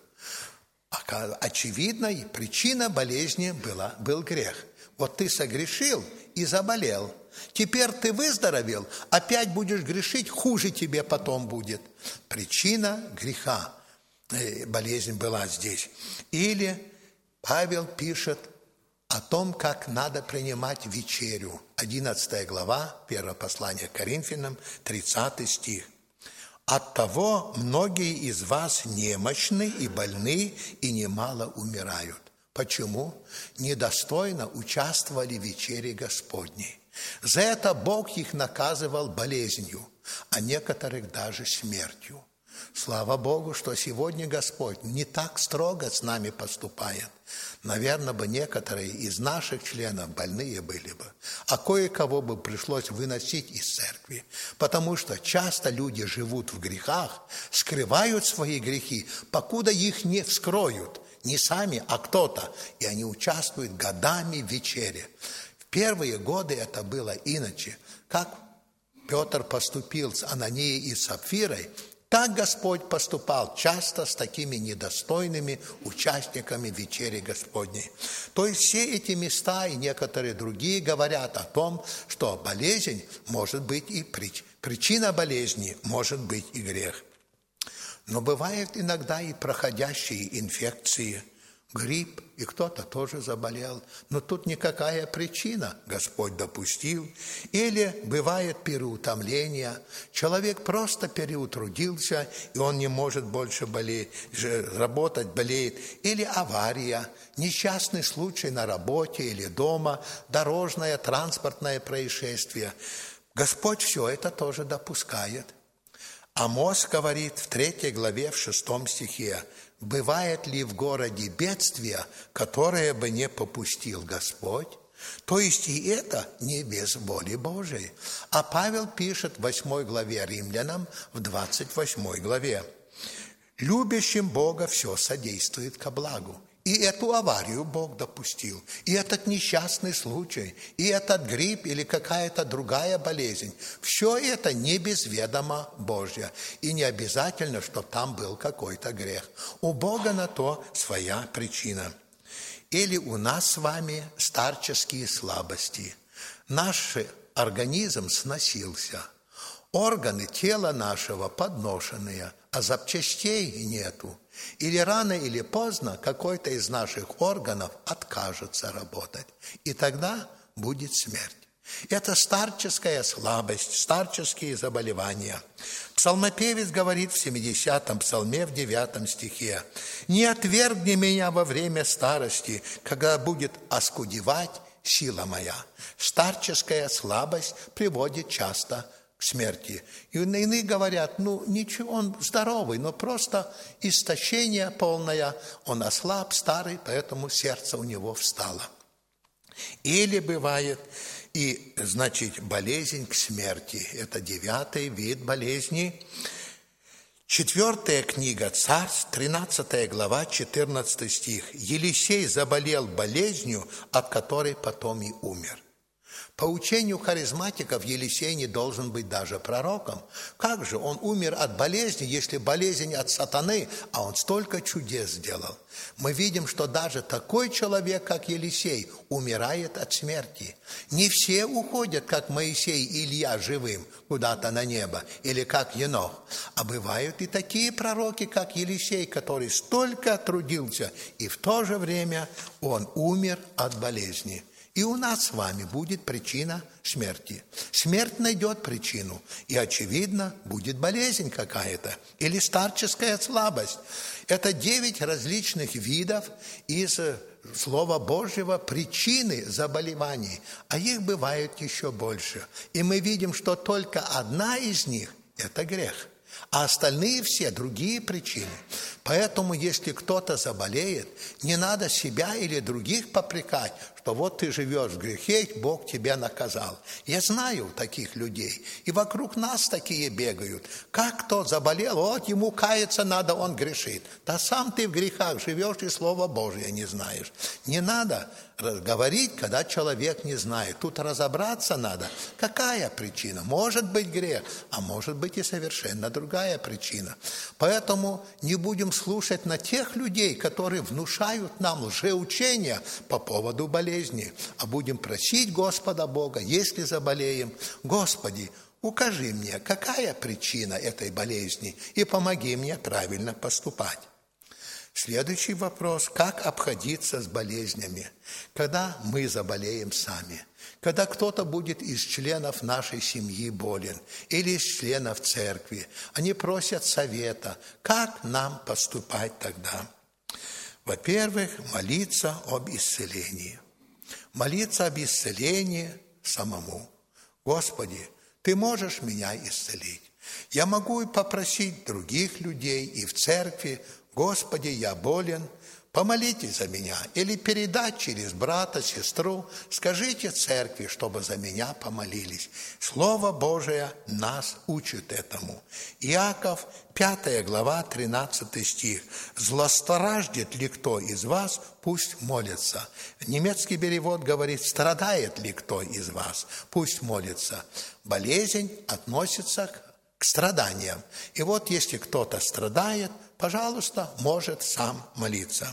Очевидно, причина болезни была, был грех. Вот ты согрешил и заболел. Теперь ты выздоровел, опять будешь грешить, хуже тебе потом будет. Причина греха, болезнь была здесь. Или Павел пишет о том, как надо принимать вечерю. одиннадцатая глава, первое послание к Коринфянам, тридцатый стих. «Оттого многие из вас немощны и больны, и немало умирают». Почему? Недостойно участвовали в вечере Господней. За это Бог их наказывал болезнью, а некоторых даже смертью. Слава Богу, что сегодня Господь не так строго с нами поступает. Наверное, бы некоторые из наших членов больные были бы, а кое-кого бы пришлось выносить из церкви, потому что часто люди живут в грехах, скрывают свои грехи, покуда их не вскроют. Не сами, а кто-то. И они участвуют годами в вечере. В первые годы это было иначе. Как Петр поступил с Ананией и Сапфирой, так Господь поступал часто с такими недостойными участниками вечери Господней. То есть все эти места и некоторые другие говорят о том, что болезнь может быть и прич... причина болезни может быть и грех. Но бывают иногда и проходящие инфекции, грипп, и кто-то тоже заболел. Но тут никакая причина Господь допустил. Или бывает переутомление. Человек просто переутрудился, и он не может больше болеть, работать, болеет. Или авария, несчастный случай на работе или дома, дорожное, транспортное происшествие. Господь все это тоже допускает. Амос говорит в третьей главе, в шестом стихе: «Бывает ли в городе бедствие, которое бы не попустил Господь?» То есть и это не без воли Божией. А Павел пишет в восьмой главе Римлянам, в двадцать восьмой главе: «Любящим Бога все содействует ко благу». И эту аварию Бог допустил, и этот несчастный случай, и этот грипп или какая-то другая болезнь. Все это не без ведома Божья, и не обязательно, что там был какой-то грех. У Бога на то своя причина. Или у нас с вами старческие слабости. Наш организм сносился, органы тела нашего подношенные, а запчастей нету. Или рано, или поздно какой-то из наших органов откажется работать. И тогда будет смерть. Это старческая слабость, старческие заболевания. Псалмопевец говорит в семидесятом псалме, в девятом стихе: «Не отвергни меня во время старости, когда будет оскудевать сила моя». Старческая слабость приводит часто к смерти. И иные говорят: ну ничего, он здоровый, но просто истощение полное, он ослаб, старый, поэтому сердце у него встало. Или бывает и, значит, болезнь к смерти. Это девятый вид болезни. Четвертая книга Царств, тринадцатая глава, четырнадцатый стих. «Елисей заболел болезнью, от которой потом и умер». По учению харизматиков Елисей не должен быть даже пророком. Как же он умер от болезни, если болезнь от сатаны, а он столько чудес сделал? Мы видим, что даже такой человек, как Елисей, умирает от смерти. Не все уходят, как Моисей и Илья, живым куда-то на небо, или как Енох. А бывают и такие пророки, как Елисей, который столько трудился, и в то же время он умер от болезни. И у нас с вами будет причина смерти. Смерть найдет причину, и, очевидно, будет болезнь какая-то или старческая слабость. Это девять различных видов из Слова Божьего причины заболеваний, а их бывает еще больше. И мы видим, что только одна из них – это грех, а остальные все другие причины. Поэтому, если кто-то заболеет, не надо себя или других попрекать, что вот ты живешь в грехе, Бог тебя наказал. Я знаю таких людей, и вокруг нас такие бегают. Как кто заболел, вот ему каяться надо, он грешит. Да сам ты в грехах живешь и Слово Божие не знаешь. Не надо говорить, когда человек не знает. Тут разобраться надо. Какая причина? Может быть грех, а может быть и совершенно другая причина. Поэтому не будем слушать на тех людей, которые внушают нам лжеучения по поводу болезни, а будем просить Господа Бога, если заболеем: Господи, укажи мне, какая причина этой болезни, и помоги мне правильно поступать. Следующий вопрос: как обходиться с болезнями, когда мы заболеем сами, когда кто-то будет из членов нашей семьи болен или из членов церкви. Они просят совета, как нам поступать тогда. Во-первых, молиться об исцелении. Молиться об исцелении самому. Господи, Ты можешь меня исцелить. Я могу и попросить других людей и в церкви: Господи, я болен, помолитесь за меня. Или передать через брата, сестру: скажите церкви, чтобы за меня помолились. Слово Божие нас учит этому. Иаков, пятая глава, тринадцатый стих. «Злостраждет ли кто из вас, пусть молится». Немецкий перевод говорит: «Страдает ли кто из вас, пусть молится». Болезнь относится к к страданиям. И вот если кто-то страдает, пожалуйста, может сам молиться.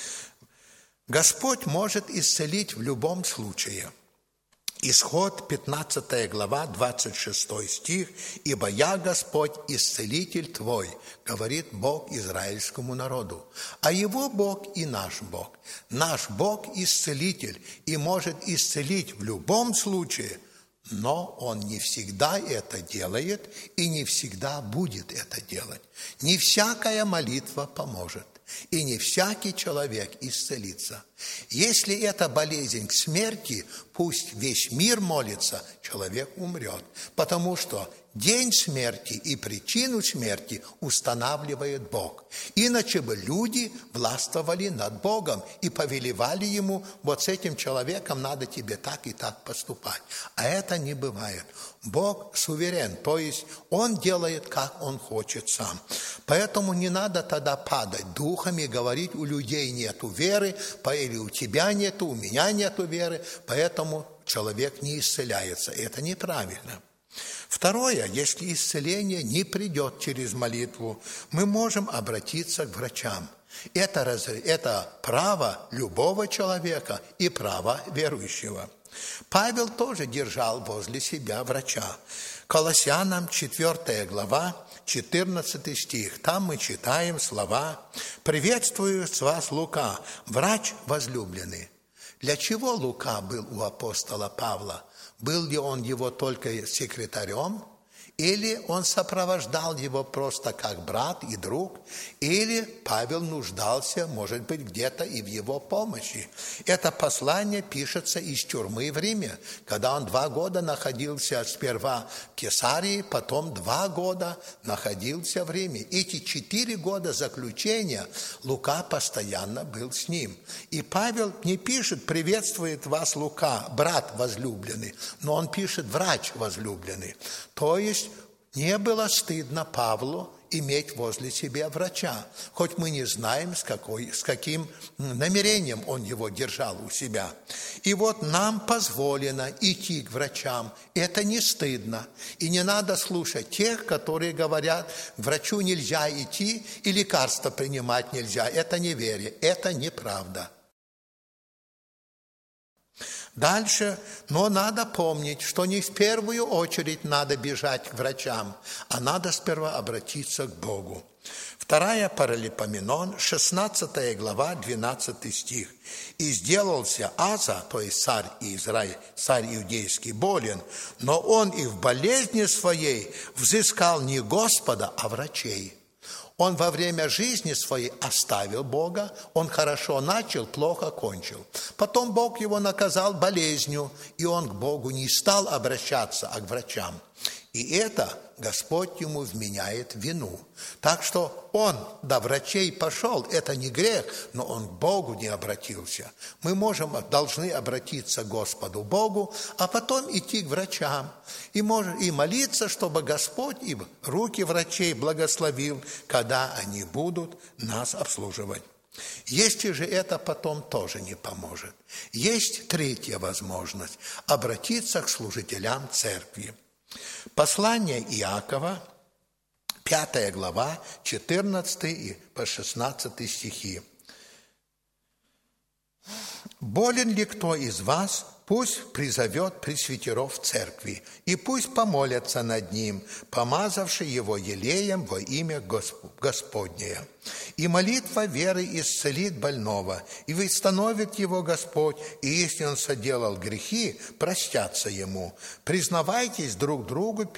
Господь может исцелить в любом случае. Исход, пятнадцатая глава, двадцать шестой стих. «Ибо я, Господь, исцелитель твой», говорит Бог израильскому народу. А его Бог и наш Бог. Наш Бог исцелитель и может исцелить в любом случае, но Он не всегда это делает и не всегда будет это делать. Не всякая молитва поможет, и не всякий человек исцелится. Если это болезнь к смерти, пусть весь мир молится, человек умрет, потому что день смерти и причину смерти устанавливает Бог. Иначе бы люди властвовали над Богом и повелевали Ему: вот с этим человеком надо тебе так и так поступать. А это не бывает. Бог суверен, то есть Он делает, как Он хочет сам. Поэтому не надо тогда падать духом и говорить: у людей нету веры, или у тебя нету, у меня нету веры, поэтому человек не исцеляется. Это неправильно. Второе, если исцеление не придет через молитву, мы можем обратиться к врачам. Это, это право любого человека и право верующего. Павел тоже держал возле себя врача. Колоссянам четвёртая глава, четырнадцатый стих. Там мы читаем слова: «Приветствую с вас Лука, врач возлюбленный». Для чего Лука был у апостола Павла? Был ли он его только секретарем? Или он сопровождал его просто как брат и друг, или Павел нуждался, может быть, где-то и в его помощи. Это послание пишется из тюрьмы в Риме, когда он два года находился сперва в Кесарии, потом два года находился в Риме. Эти четыре года заключения Лука постоянно был с ним. И Павел не пишет «приветствует вас Лука, брат возлюбленный», но он пишет «врач возлюбленный». То есть не было стыдно Павлу иметь возле себя врача, хоть мы не знаем, с, какой, с каким намерением он его держал у себя. И вот нам позволено идти к врачам. Это не стыдно. И не надо слушать тех, которые говорят, к врачу нельзя идти и лекарства принимать нельзя. Это неверие, это неправда. Дальше, но надо помнить, что не в первую очередь надо бежать к врачам, а надо сперва обратиться к Богу. Вторая Паралипоменон, шестнадцатая глава, двенадцатый стих. «И сделался Аса, то есть царь Израиль, царь иудейский, болен, но он и в болезни своей взыскал не Господа, а врачей». Он во время жизни своей оставил Бога, он хорошо начал, плохо кончил. Потом Бог его наказал болезнью, и он к Богу не стал обращаться, а к врачам. И это Господь ему вменяет вину. Так что он до врачей пошел, это не грех, но он к Богу не обратился. Мы можем, должны обратиться к Господу Богу, а потом идти к врачам. И, можем, и молиться, чтобы Господь и руки врачей благословил, когда они будут нас обслуживать. Если же это потом тоже не поможет, есть третья возможность – обратиться к служителям церкви. Послание Иакова, пятая глава, четырнадцатый и по шестнадцатый стихи. «Болен ли кто из вас, пусть призовет пресвитеров церкви, и пусть помолятся над ним, помазавши его елеем во имя Господнее. И молитва веры исцелит больного, и восстановит его Господь, и если он соделал грехи, простятся ему. Признавайтесь друг другу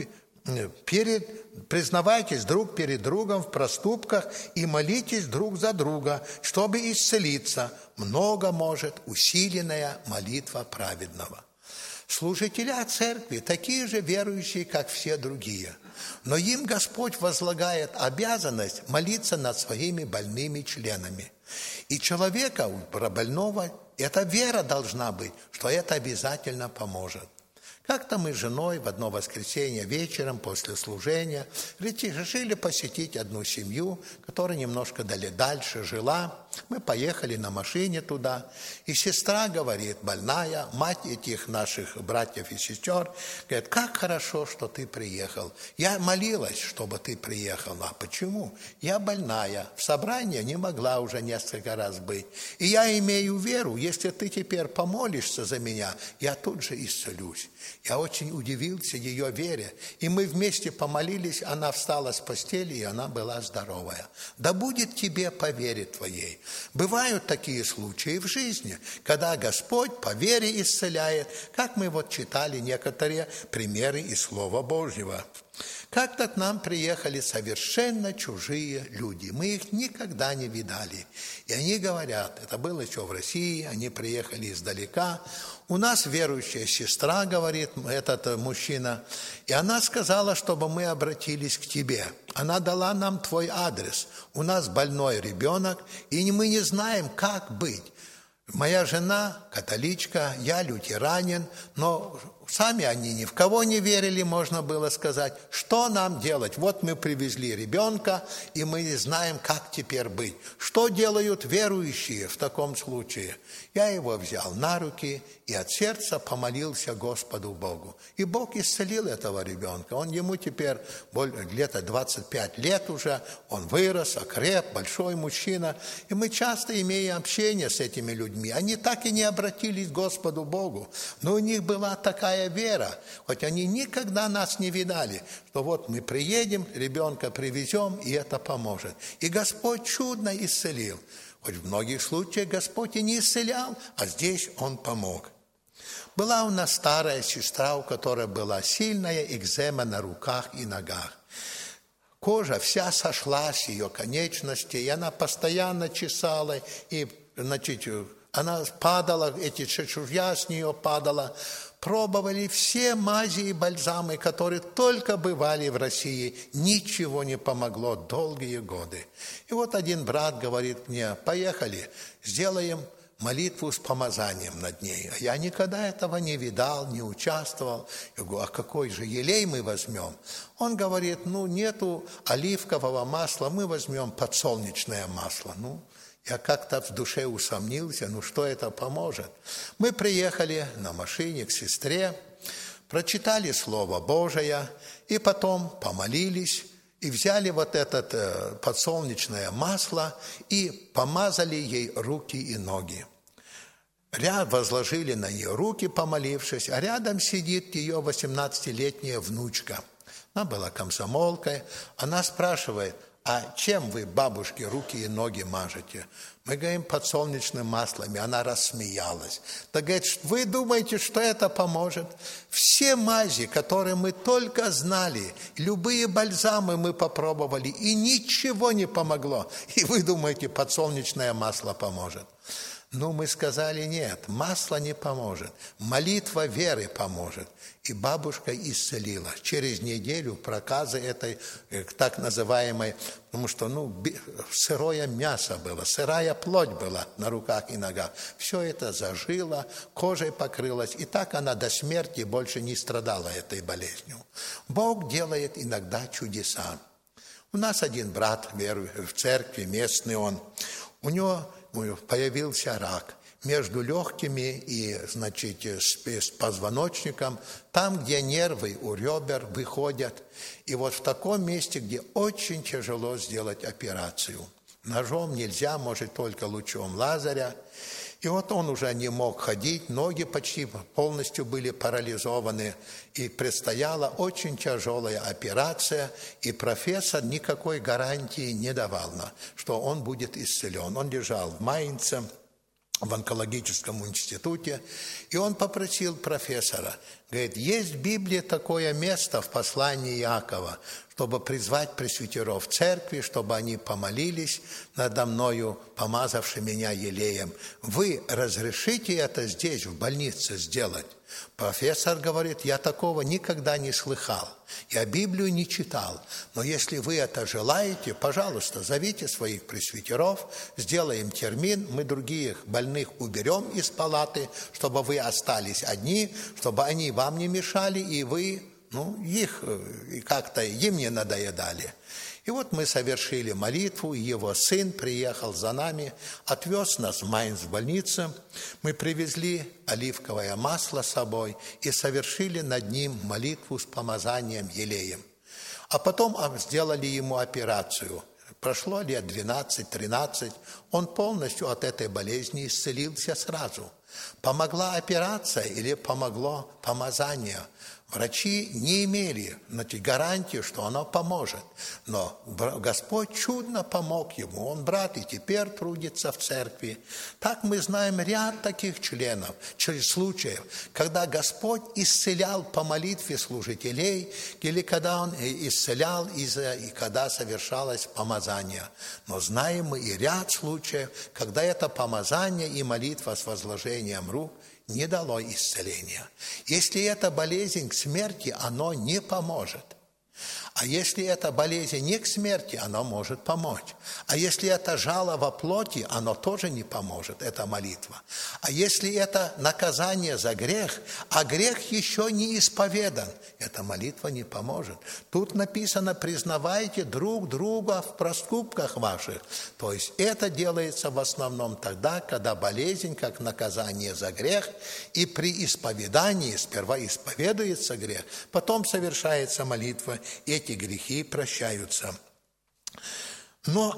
перед, признавайтесь друг перед другом в проступках и молитесь друг за друга, чтобы исцелиться. Много может усиленная молитва праведного». Служителя церкви такие же верующие, как все другие. Но им Господь возлагает обязанность молиться над своими больными членами. И человека, больного, эта вера должна быть, что это обязательно поможет. Как-то мы с женой в одно воскресенье вечером после служения решили посетить одну семью, которая немножко дальше жила. Мы поехали на машине туда, и сестра говорит, больная, мать этих наших братьев и сестер, говорит, как хорошо, что ты приехал. Я молилась, чтобы ты приехал. А почему? Я больная, в собрании не могла уже несколько раз быть. И я имею веру, если ты теперь помолишься за меня, я тут же исцелюсь. Я очень удивился ее вере, и мы вместе помолились, она встала с постели, и она была здоровая. Да будет тебе по вере твоей. Бывают такие случаи в жизни, когда Господь по вере исцеляет, как мы вот читали некоторые примеры из Слова Божьего. Как-то к нам приехали совершенно чужие люди. Мы их никогда не видали. И они говорят, это было еще в России, они приехали издалека. У нас верующая сестра, говорит этот мужчина, и она сказала, чтобы мы обратились к тебе. Она дала нам твой адрес. У нас больной ребенок, и мы не знаем, как быть. Моя жена католичка, я лютеранин, но сами они ни в кого не верили, можно было сказать. Что нам делать? Вот мы привезли ребенка, и мы не знаем, как теперь быть. Что делают верующие в таком случае? Я его взял на руки и от сердца помолился Господу Богу. И Бог исцелил этого ребенка. Он ему теперь где-то двадцать пять лет уже, он вырос, окреп, большой мужчина. И мы часто имеем общение с этими людьми. Они так и не обратились к Господу Богу, но у них была такая вера, хоть они никогда нас не видали, что вот мы приедем, ребенка привезем, и это поможет. И Господь чудно исцелил. Хоть в многих случаях Господь и не исцелял, а здесь Он помог. Была у нас старая сестра, у которой была сильная экзема на руках и ногах. Кожа вся сошла с ее конечностей, и она постоянно чесала, и, значит, она падала, эти чешуя с нее падала. Пробовали все мази и бальзамы, которые только бывали в России. Ничего не помогло долгие годы. И вот один брат говорит мне: поехали, сделаем молитву с помазанием над ней. А я никогда этого не видал, не участвовал. Я говорю: а какой же елей мы возьмем? Он говорит: ну, нету оливкового масла, мы возьмем подсолнечное масло. Ну, я как-то в душе усомнился, ну, что это поможет? Мы приехали на машине к сестре, прочитали Слово Божие, и потом помолились, и взяли вот это подсолнечное масло и помазали ей руки и ноги. Ряд возложили на нее руки, помолившись, а рядом сидит ее восемнадцатилетняя внучка. Она была комсомолкой. Она спрашивает: а чем вы, бабушке, руки и ноги мажете? Мы говорим: подсолнечным маслом. И она рассмеялась. Так говорит: вы думаете, что это поможет? Все мази, которые мы только знали, любые бальзамы мы попробовали, и ничего не помогло. И вы думаете, подсолнечное масло поможет? Ну, мы сказали: нет, масло не поможет, молитва веры поможет. И бабушка исцелилась. Через неделю проказы этой так называемой, потому что ну, сырое мясо было, сырая плоть была на руках и ногах. Все это зажило, кожей покрылось, и так она до смерти больше не страдала этой болезнью. Бог делает иногда чудеса. У нас один брат в церкви, местный он, у него появился рак между легкими и, значит, с позвоночником, там, где нервы у ребер выходят. И вот в таком месте, где очень тяжело сделать операцию. Ножом нельзя, может, только лучом лазеря. И вот он уже не мог ходить, ноги почти полностью были парализованы. И предстояла очень тяжелая операция, и профессор никакой гарантии не давал, что он будет исцелен. Он лежал в Майнце, в онкологическом институте, и он попросил профессора, говорит: есть в Библии такое место в послании Иакова, чтобы призвать пресвитеров церкви, чтобы они помолились надо мною, помазавши меня елеем. Вы разрешите это здесь, в больнице, сделать? Профессор говорит: я такого никогда не слыхал, я Библию не читал, но если вы это желаете, пожалуйста, зовите своих пресвитеров, сделаем термин, мы других больных уберем из палаты, чтобы вы остались одни, чтобы они вам не мешали, и вы, ну, их как-то им не надоедали. И вот мы совершили молитву, и его сын приехал за нами, отвез нас в Майнц в больницу. Мы привезли оливковое масло с собой и совершили над ним молитву с помазанием елеем. А потом сделали ему операцию. Прошло лет двенадцать-тринадцать, он полностью от этой болезни исцелился сразу. Помогла операция или помогло помазание? Врачи не имели, значит, гарантии, что оно поможет. Но Господь чудно помог ему. Он брат и теперь трудится в церкви. Так мы знаем ряд таких членов, случаев, когда Господь исцелял по молитве служителей, или когда Он исцелял, и когда совершалось помазание. Но знаем мы и ряд случаев, когда это помазание и молитва с возложением рук не дало исцеления. Если это болезнь к смерти, оно не поможет. А если это болезнь не к смерти, оно может помочь. А если это жало во плоти, оно тоже не поможет, это молитва. А если это наказание за грех, а грех еще не исповедан, эта молитва не поможет. Тут написано: признавайте друг друга в проступках ваших. То есть это делается в основном тогда, когда болезнь как наказание за грех, и при исповедании сперва исповедуется грех, потом совершается молитва, и эти грехи прощаются. Но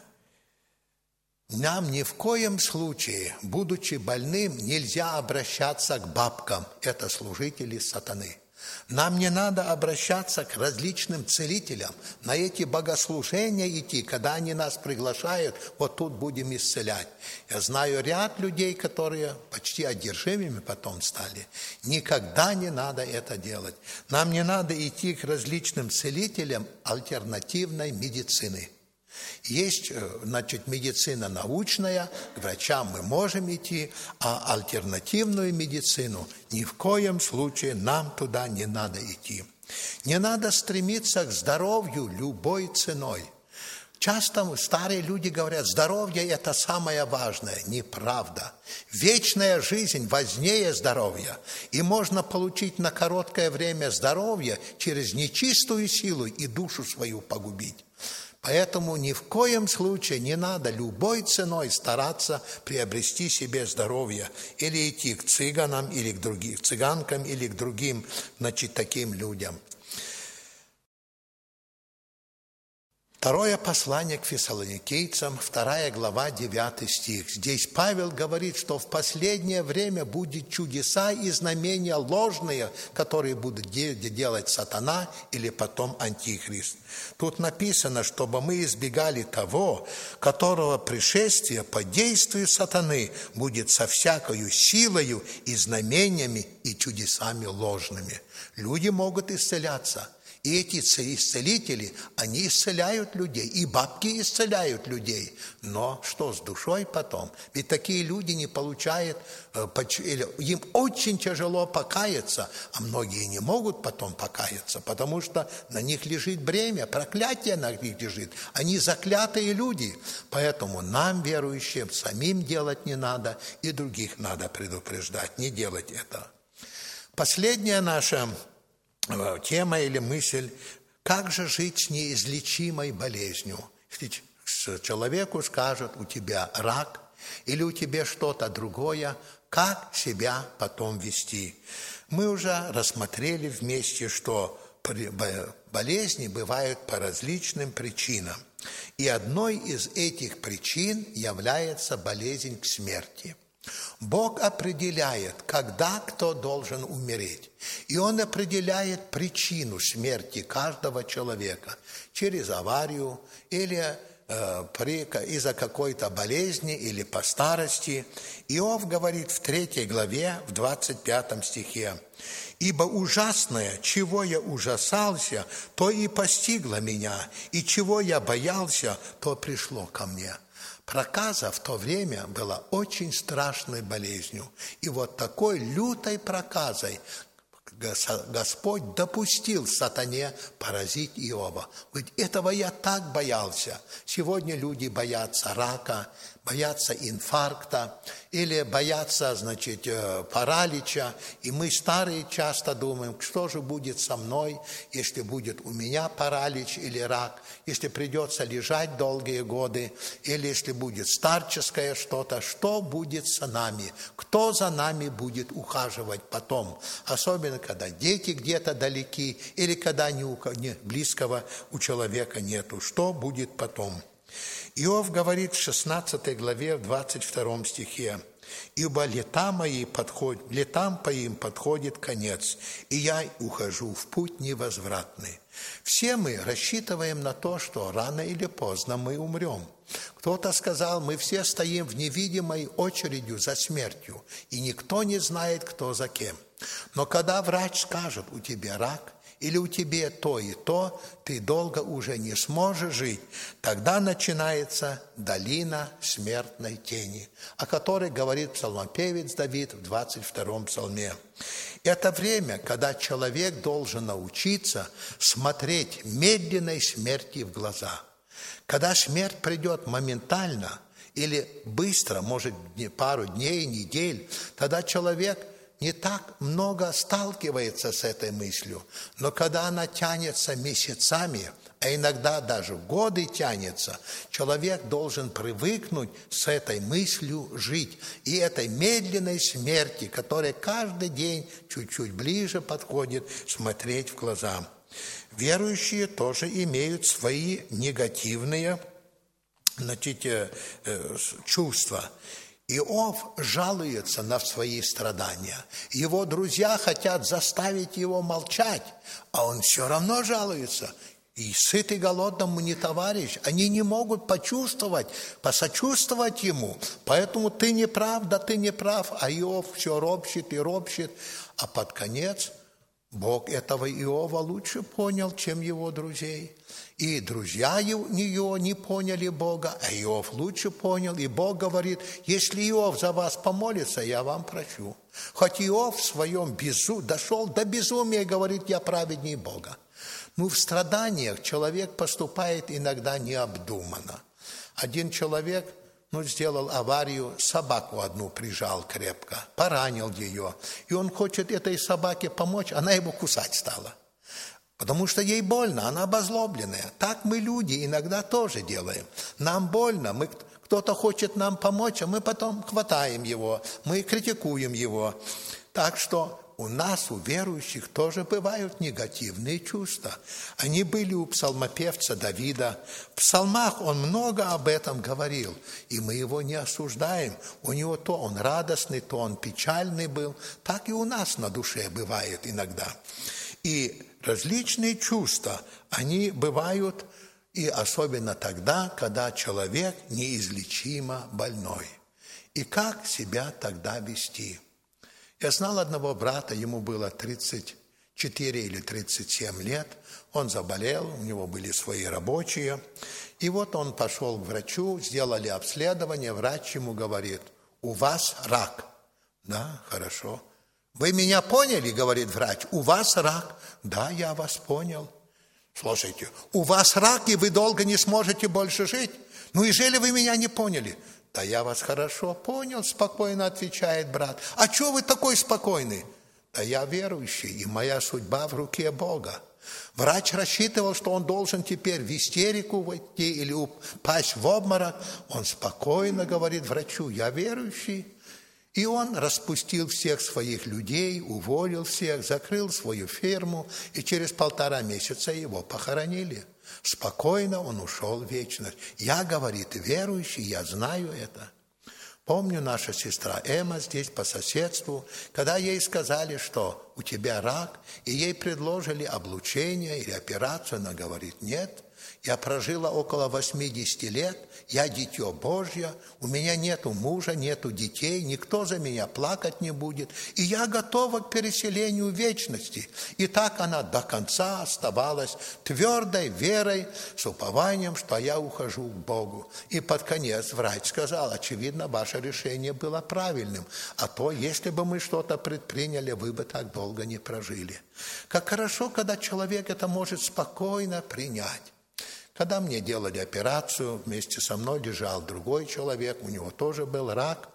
нам ни в коем случае, будучи больным, нельзя обращаться к бабкам. Это служители сатаны. Нам не надо обращаться к различным целителям, на эти богослужения идти, когда они нас приглашают, вот тут будем исцелять. Я знаю ряд людей, которые почти одержимыми потом стали. Никогда не надо это делать. Нам не надо идти к различным целителям альтернативной медицины. Есть, значит, медицина научная, к врачам мы можем идти, а альтернативную медицину ни в коем случае нам туда не надо идти. Не надо стремиться к здоровью любой ценой. Часто старые люди говорят, здоровье – это самое важное. Неправда. Вечная жизнь важнее здоровья. И можно получить на короткое время здоровье через нечистую силу и душу свою погубить. Поэтому ни в коем случае не надо любой ценой стараться приобрести себе здоровье или идти к цыганам, или к другим цыганкам, или к другим, значит, таким людям. Второе послание к фессалоникийцам, вторая глава, девятый стих. Здесь Павел говорит, что в последнее время будут чудеса и знамения ложные, которые будут делать сатана или потом антихрист. Тут написано, чтобы мы избегали того, которого пришествие по действию сатаны будет со всякою силою и знамениями и чудесами ложными. Люди могут исцеляться. И эти исцелители, они исцеляют людей, и бабки исцеляют людей. Но что с душой потом? Ведь такие люди не получают, им очень тяжело покаяться, а многие не могут потом покаяться, потому что на них лежит бремя, проклятие на них лежит. Они заклятые люди. Поэтому нам, верующим, самим делать не надо, и других надо предупреждать, не делать это. Последняя наша тема или мысль, как же жить с неизлечимой болезнью. Если человеку скажут, у тебя рак или у тебя что-то другое, как себя потом вести? Мы уже рассмотрели вместе, что болезни бывают по различным причинам. И одной из этих причин является болезнь к смерти. Бог определяет, когда кто должен умереть. И Он определяет причину смерти каждого человека через аварию или э, из-за какой-то болезни или по старости. Иов говорит в третьей главе, в двадцать пятом стихе: «Ибо ужасное, чего я ужасался, то и постигло меня, и чего я боялся, то пришло ко мне». Проказа в то время была очень страшной болезнью. И вот такой лютой проказой Господь допустил сатане поразить Иова. Ведь этого я так боялся. Сегодня люди боятся рака, боятся инфаркта или боятся, значит, паралича. И мы, старые, часто думаем, что же будет со мной, если будет у меня паралич или рак, если придется лежать долгие годы, или если будет старческое что-то, что будет с нами, кто за нами будет ухаживать потом, особенно когда дети где-то далеки или когда ни у кого, ни близкого у человека нету, что будет потом. Иов говорит в шестнадцатой главе, в двадцать втором стихе: «Ибо лета мои подход, летам моим подходит конец, и я ухожу в путь невозвратный». Все мы рассчитываем на то, что рано или поздно мы умрем. Кто-то сказал, мы все стоим в невидимой очередью за смертью, и никто не знает, кто за кем. Но когда врач скажет, у тебя рак, или у тебя то и то, ты долго уже не сможешь жить, тогда начинается долина смертной тени, о которой говорит псалмопевец Давид в двадцать втором псалме. Это время, когда человек должен научиться смотреть медленной смерти в глаза. Когда смерть придет моментально или быстро, может, пару дней, недель, тогда человек не так много сталкивается с этой мыслью. Но когда она тянется месяцами, а иногда даже годы тянется, человек должен привыкнуть с этой мыслью жить. И этой медленной смерти, которая каждый день чуть-чуть ближе подходит, смотреть в глаза. Верующие тоже имеют свои негативные, значит, чувства. Иов жалуется на свои страдания. Его друзья хотят заставить его молчать, а он все равно жалуется. И сытый голодному не товарищ. Они не могут почувствовать, посочувствовать ему. Поэтому ты не прав, да ты не прав. А Иов все ропщет и ропщет. А под конец Бог этого Иова лучше понял, чем его друзей. И друзья его не поняли Бога, а Иов лучше понял. И Бог говорит: если Иов за вас помолится, я вам прощу. Хоть Иов в своем безу дошел до безумия и говорит: я праведней Бога. Ну, в страданиях человек поступает иногда необдуманно. Один человек, ну, сделал аварию, собаку одну прижал крепко, поранил ее. И он хочет этой собаке помочь, она его кусать стала. Потому что ей больно, она обозлобленная. Так мы, люди, иногда тоже делаем. Нам больно, мы, кто-то хочет нам помочь, а мы потом хватаем его, мы критикуем его. Так что у нас, у верующих, тоже бывают негативные чувства. Они были у псалмопевца Давида. В псалмах он много об этом говорил, и мы его не осуждаем. У него то он радостный, то он печальный был. Так и у нас на душе бывает иногда. И различные чувства, они бывают, и особенно тогда, когда человек неизлечимо больной. И как себя тогда вести? Я знал одного брата, ему было тридцать четыре или тридцать семь лет, он заболел, у него были свои рабочие, и вот он пошел к врачу, сделали обследование, врач ему говорит: у вас рак. Да, хорошо. Вы меня поняли, говорит врач, у вас рак. Да, я вас понял. Слушайте, у вас рак, и вы долго не сможете больше жить? Ну и жили вы меня не поняли? Да я вас хорошо понял, спокойно отвечает брат. А что вы такой спокойный? Да я верующий, и моя судьба в руке Бога. Врач рассчитывал, что он должен теперь в истерику войти или упасть в обморок. Он спокойно говорит врачу: я верующий. И он распустил всех своих людей, уволил всех, закрыл свою ферму, и через полтора месяца его похоронили. Спокойно он ушел в вечность. Я, говорит, верующий, я знаю это. Помню, наша сестра Эмма здесь по соседству, когда ей сказали, что у тебя рак, и ей предложили облучение или операцию, она говорит: нет, я прожила около восьмидесяти лет, я дитё Божье, у меня нету мужа, нету детей, никто за меня плакать не будет, и я готова к переселению в вечности. И так она до конца оставалась твердой верой, с упованием, что я ухожу к Богу. И под конец врач сказал: очевидно, ваше решение было правильным, а то, если бы мы что-то предприняли, вы бы так долго не прожили. Как хорошо, когда человек это может спокойно принять. Когда мне делали операцию, вместе со мной лежал другой человек, у него тоже был рак.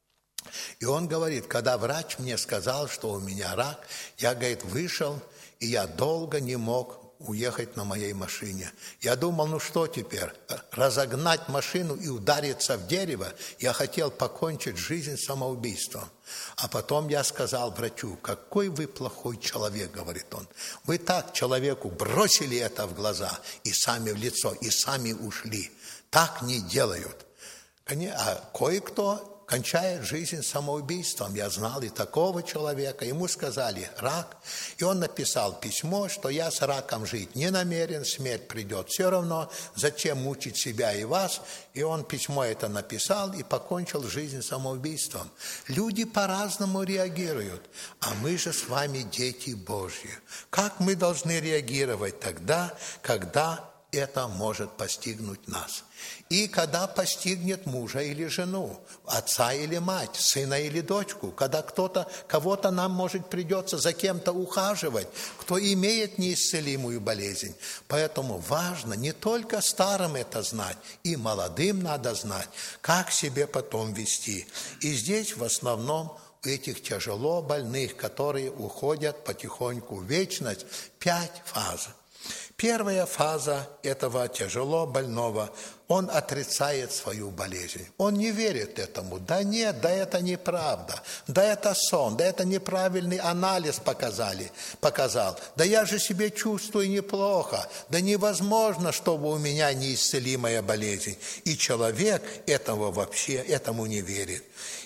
И он говорит: когда врач мне сказал, что у меня рак, я, говорит, вышел, и я долго не мог уехать на моей машине. Я думал, ну что теперь, разогнать машину и удариться в дерево? Я хотел покончить жизнь самоубийством. А потом я сказал врачу: какой вы плохой человек, говорит он. Вы так человеку бросили это в глаза, и сами в лицо, и сами ушли. Так не делают. А кое-кто кончает жизнь самоубийством. Я знал и такого человека. Ему сказали: рак. И он написал письмо, что я с раком жить не намерен, смерть придет все равно, зачем мучить себя и вас. И он письмо это написал и покончил жизнь самоубийством. Люди по-разному реагируют, а мы же с вами дети Божьи. Как мы должны реагировать тогда, когда это может постигнуть нас? И когда постигнет мужа или жену, отца или мать, сына или дочку, когда кто-то, кого-то нам, может, придется за кем-то ухаживать, кто имеет неисцелимую болезнь. Поэтому важно не только старым это знать, и молодым надо знать, как себе потом вести. И здесь в основном у этих тяжело больных, которые уходят потихоньку в вечность, пять фаз. Первая фаза этого тяжело больного, он отрицает свою болезнь. Он не верит этому. Да нет, да это неправда. Да это сон, да это неправильный анализ показали, показал. Да я же себя чувствую неплохо. Да невозможно, чтобы у меня неисцелимая болезнь. И человек этого вообще, этому не верит.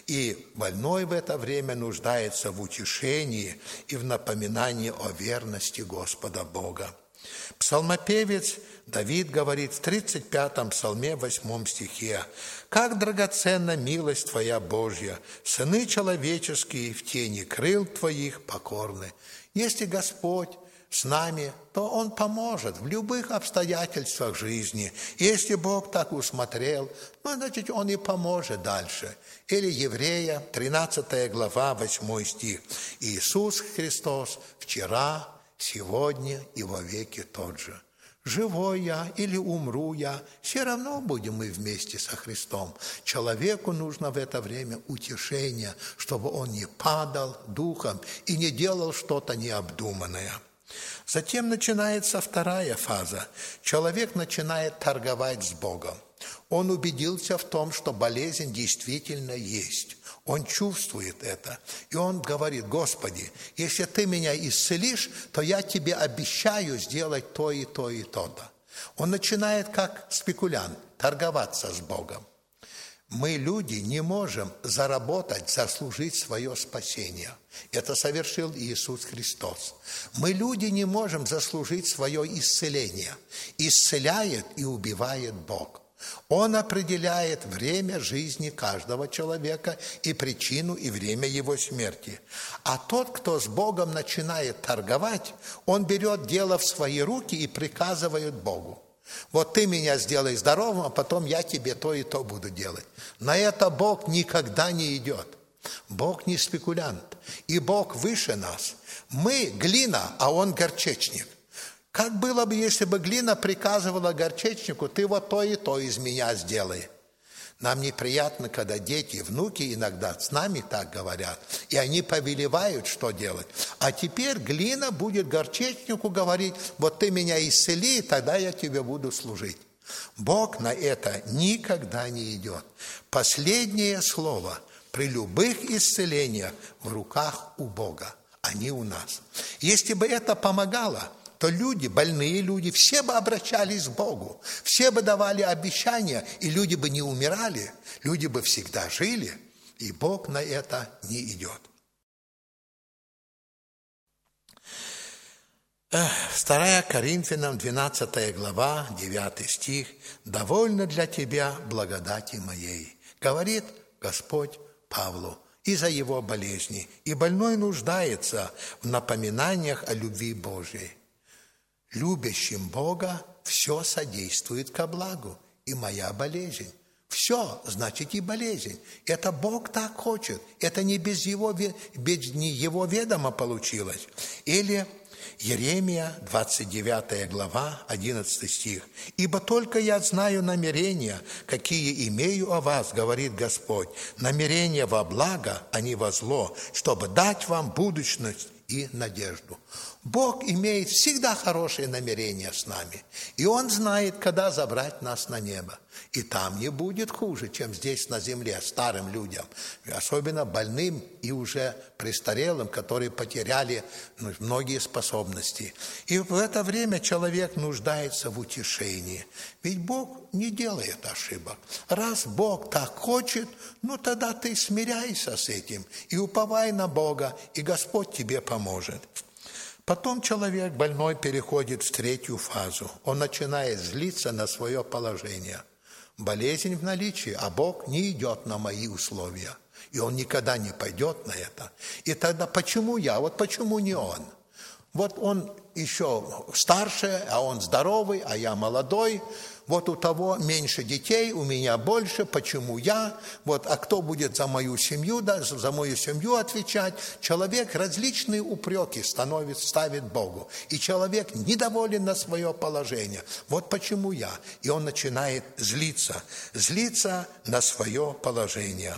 И больной в это время нуждается в утешении и в напоминании о верности Господа Бога. Псалмопевец Давид говорит в тридцать пятом псалме, восьмом стихе: «Как драгоценна милость Твоя Божья, сыны человеческие в тени крыл Твоих покорны». Если Господь с нами, то Он поможет в любых обстоятельствах жизни. Если Бог так усмотрел, ну, значит, Он и поможет дальше. Или Еврея, тринадцатая глава, восьмой стих. «Иисус Христос вчера, сегодня и во веки тот же. Живой я или умру я, все равно будем мы вместе со Христом». Человеку нужно в это время утешение, чтобы он не падал духом и не делал что-то необдуманное. Затем начинается вторая фаза. Человек начинает торговать с Богом. Он убедился в том, что болезнь действительно есть. Он чувствует это. И он говорит: «Господи, если Ты меня исцелишь, то я Тебе обещаю сделать то и то и то-то». Он начинает как спекулянт торговаться с Богом. Мы, люди, не можем заработать, заслужить свое спасение. Это совершил Иисус Христос. Мы, люди, не можем заслужить свое исцеление. Исцеляет и убивает Бог. Он определяет время жизни каждого человека и причину и время его смерти. А тот, кто с Богом начинает торговать, он берет дело в свои руки и приказывает Богу: «Вот ты меня сделай здоровым, а потом я тебе то и то буду делать». На это Бог никогда не идет. Бог не спекулянт, и Бог выше нас. Мы глина, а Он горчичник. Как было бы, если бы глина приказывала горчичнику: «Ты вот то и то из меня сделай». Нам неприятно, когда дети, внуки иногда с нами так говорят, и они повелевают, что делать. А теперь глина будет горчичнику говорить: «Вот ты меня исцели, тогда я тебе буду служить». Бог на это никогда не идет. Последнее слово при любых исцелениях в руках у Бога, а не у нас. Если бы это помогало, то люди, больные люди, все бы обращались к Богу, все бы давали обещания, и люди бы не умирали, люди бы всегда жили, и Бог на это не идет. вторая Коринфянам, двенадцатая глава, девятый стих. «Довольно для тебя благодати моей», говорит Господь Павлу, из-за его болезни, и больной нуждается в напоминаниях о любви Божьей. Любящим Бога все содействует ко благу, и моя болезнь. Все, значит, и болезнь. Это Бог так хочет. Это не без его, без не его ведома получилось. Или Иеремия, двадцать девятая глава, одиннадцатый стих. «Ибо только я знаю намерения, какие имею о вас, говорит Господь, намерения во благо, а не во зло, чтобы дать вам будущность и надежду». Бог имеет всегда хорошие намерения с нами. И Он знает, когда забрать нас на небо. И там не будет хуже, чем здесь на земле, старым людям. Особенно больным и уже престарелым, которые потеряли многие способности. И в это время человек нуждается в утешении. Ведь Бог не делает ошибок. Раз Бог так хочет, ну тогда ты смиряйся с этим и уповай на Бога, и Господь тебе поможет. Потом человек больной переходит в третью фазу. Он начинает злиться на свое положение. Болезнь в наличии, а Бог не идет на мои условия. И Он никогда не пойдет на это. И тогда почему я? Вот почему не Он? Вот он еще старше, а он здоровый, а я молодой. Вот у того меньше детей, у меня больше. Почему я? Вот, а кто будет за мою семью, да, за мою семью отвечать? Человек различные упреки становит, ставит Богу. И человек недоволен на свое положение. Вот почему я? И он начинает злиться. Злиться на свое положение.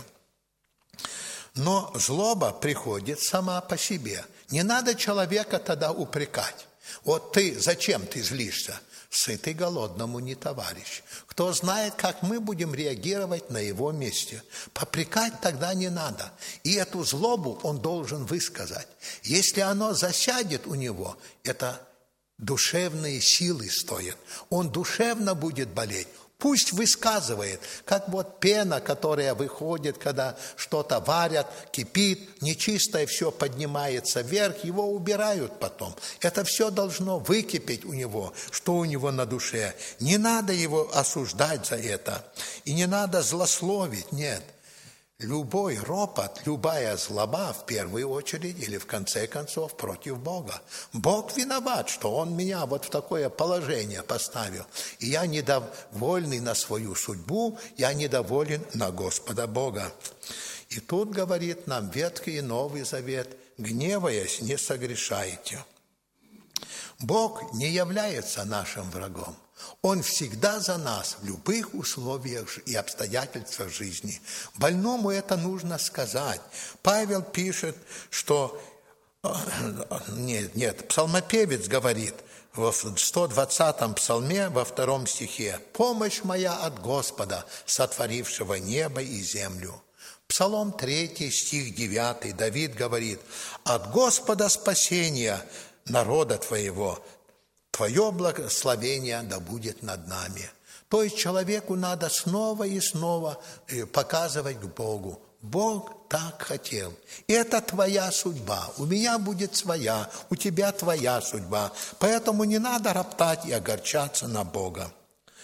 Но злоба приходит сама по себе. Не надо человека тогда упрекать. Вот ты, зачем ты злишься? Сытый голодному не товарищ. Кто знает, как мы будем реагировать на его месте. Попрекать тогда не надо. И эту злобу он должен высказать. Если оно засядет у него, это душевные силы стоят. Он душевно будет болеть. Пусть высказывает, как вот пена, которая выходит, когда что-то варят, кипит, нечистое все поднимается вверх, его убирают потом. Это все должно выкипеть у него, что у него на душе. Не надо его осуждать за это, и не надо злословить, нет. Любой ропот, любая злоба в первую очередь или в конце концов против Бога. Бог виноват, что Он меня вот в такое положение поставил. И я недовольный на свою судьбу, я недоволен на Господа Бога. И тут говорит нам Ветхий и Новый Завет: гневаясь, не согрешайте. Бог не является нашим врагом. Он всегда за нас в любых условиях и обстоятельствах жизни. Больному это нужно сказать. Павел пишет, что... Нет, нет, псалмопевец говорит в сто двадцатом псалме во втором стихе: «Помощь моя от Господа, сотворившего небо и землю». Псалом третий, стих девятый, Давид говорит: «От Господа спасения народа твоего, Твое благословение да будет над нами». То есть человеку надо снова и снова показывать к Богу: Бог так хотел. И это твоя судьба. У меня будет своя, у тебя твоя судьба. Поэтому не надо роптать и огорчаться на Бога.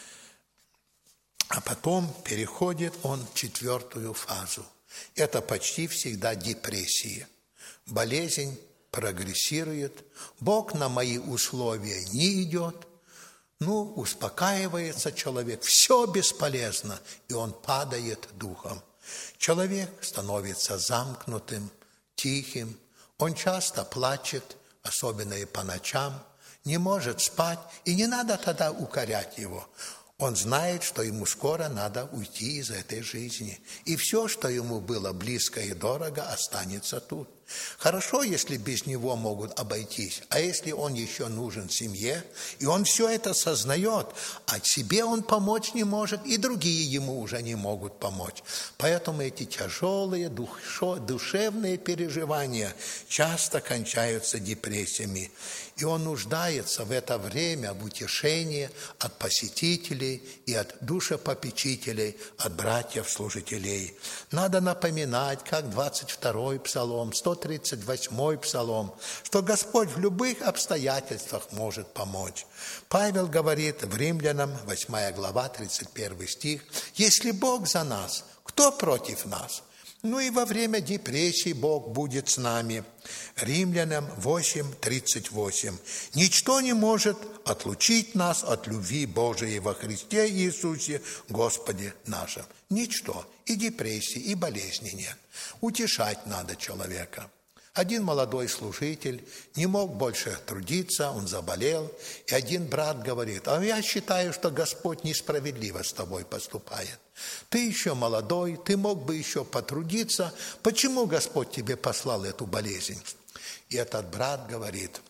А потом переходит он в четвертую фазу. Это почти всегда депрессия. Болезнь прогрессирует, Бог на мои условия не идет, ну, успокаивается человек, все бесполезно, и он падает духом. Человек становится замкнутым, тихим, он часто плачет, особенно и по ночам, не может спать, и не надо тогда укорять его. Он знает, что ему скоро надо уйти из этой жизни, и все, что ему было близко и дорого, останется тут. Хорошо, если без него могут обойтись, а если он еще нужен семье, и он все это сознает, а себе он помочь не может, и другие ему уже не могут помочь. Поэтому эти тяжелые душевные переживания часто кончаются депрессиями. И он нуждается в это время в утешении от посетителей и от душепопечителей, от братьев-служителей. Надо напоминать, как двадцать второй псалом, сто тридцать восьмой псалом, что Господь в любых обстоятельствах может помочь. Павел говорит в Римлянам, восьмая глава, тридцать первый стих: «Если Бог за нас, кто против нас? Ну и во время депрессии Бог будет с нами». Римлянам восемь, тридцать восемь. «Ничто не может отлучить нас от любви Божией во Христе Иисусе, Господе нашем». Ничто. И депрессии, и болезни нет. Утешать надо человека. Один молодой служитель не мог больше трудиться, он заболел, и один брат говорит: «А я считаю, что Господь несправедливо с тобой поступает. Ты еще молодой, ты мог бы еще потрудиться. Почему Господь тебе послал эту болезнь?» И этот брат говорит: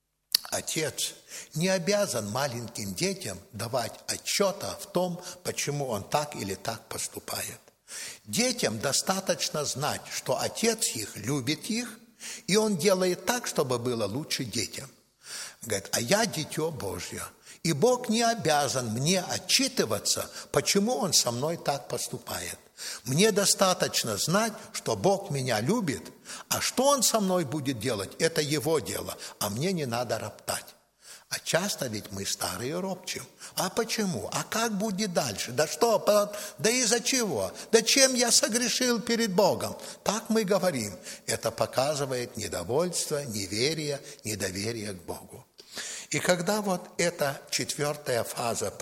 «Отец не обязан маленьким детям давать отчета в том, почему он так или так поступает. Детям достаточно знать, что отец их любит их, и он делает так, чтобы было лучше детям». Говорит: «А я дитё Божье, и Бог не обязан мне отчитываться, почему Он со мной так поступает. Мне достаточно знать, что Бог меня любит, а что Он со мной будет делать, это Его дело, а мне не надо роптать». А часто ведь мы старые ропчем. А почему? А как будет дальше? Да что? Да из-за чего? Да чем я согрешил перед Богом? Так мы говорим. Это показывает недовольство, неверие, недоверие к Богу. И когда вот эта четвертая фаза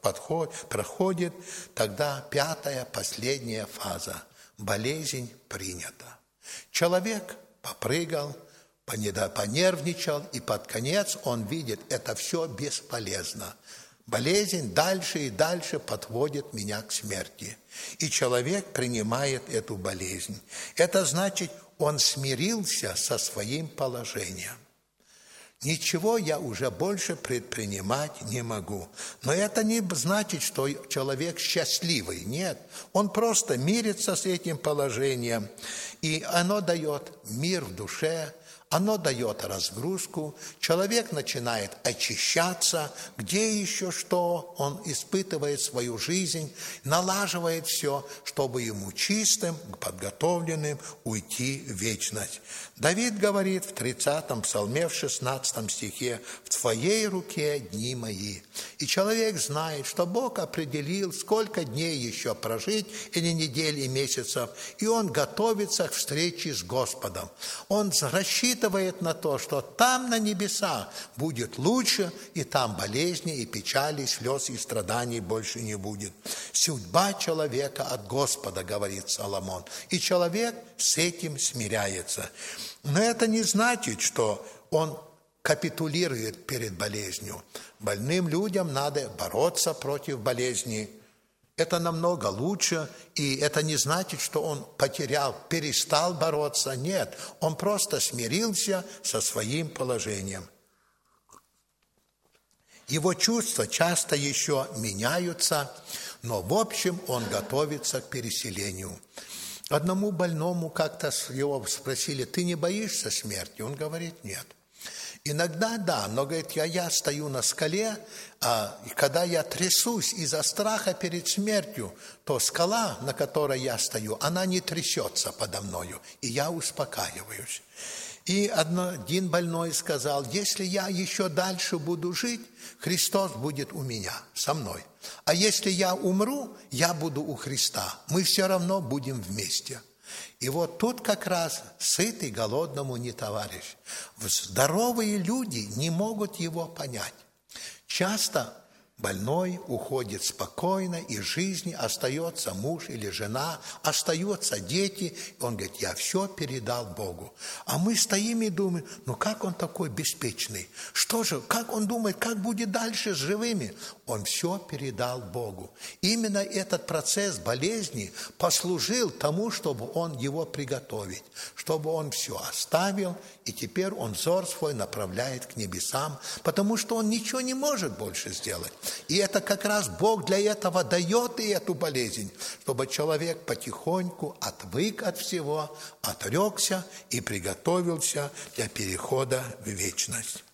проходит, тогда пятая, последняя фаза. Болезнь принята. Человек попрыгал, понервничал, и под конец он видит, это все бесполезно. Болезнь дальше и дальше подводит меня к смерти. И человек принимает эту болезнь. Это значит, он смирился со своим положением. Ничего я уже больше предпринимать не могу. Но это не значит, что человек счастливый. Нет, он просто мирится с этим положением, и оно дает мир в душе, оно дает разгрузку, человек начинает очищаться, где еще что, он испытывает свою жизнь, налаживает все, чтобы ему чистым, подготовленным уйти в вечность. Давид говорит в тридцатом псалме, в шестнадцатом стихе: «В Твоей руке дни мои». И человек знает, что Бог определил, сколько дней еще прожить, или недель, и месяцев, и он готовится к встрече с Господом. Он рассчитывает на то, что там на небесах будет лучше, и там болезни, и печали, и слез, и страданий больше не будет. Судьба человека от Господа, говорит Соломон, и человек с этим смиряется. Но это не значит, что он капитулирует перед болезнью. Больным людям надо бороться против болезни. Это намного лучше, и это не значит, что он потерял, перестал бороться. Нет, он просто смирился со своим положением. Его чувства часто еще меняются, но в общем он готовится к переселению. Одному больному как-то его спросили: «Ты не боишься смерти?» Он говорит: «Нет». Иногда да, но, говорит, я, я стою на скале, а, и когда я трясусь из-за страха перед смертью, то скала, на которой я стою, она не трясется подо мною, и я успокаиваюсь. И один больной сказал: если я еще дальше буду жить, Христос будет у меня, со мной. А если я умру, я буду у Христа. Мы все равно будем вместе. И вот тут как раз сытый голодному не товарищ. Здоровые люди не могут его понять. Часто больной уходит спокойно, из жизни остается муж или жена, остаются дети. И он говорит: я все передал Богу. А мы стоим и думаем: ну как он такой беспечный? Что же, как он думает, как будет дальше с живыми? Он все передал Богу. Именно этот процесс болезни послужил тому, чтобы он его приготовить, чтобы он все оставил, и теперь он взор свой направляет к небесам, потому что он ничего не может больше сделать. И это как раз Бог для этого дает и эту болезнь, чтобы человек потихоньку отвык от всего, отрекся и приготовился для перехода в вечность.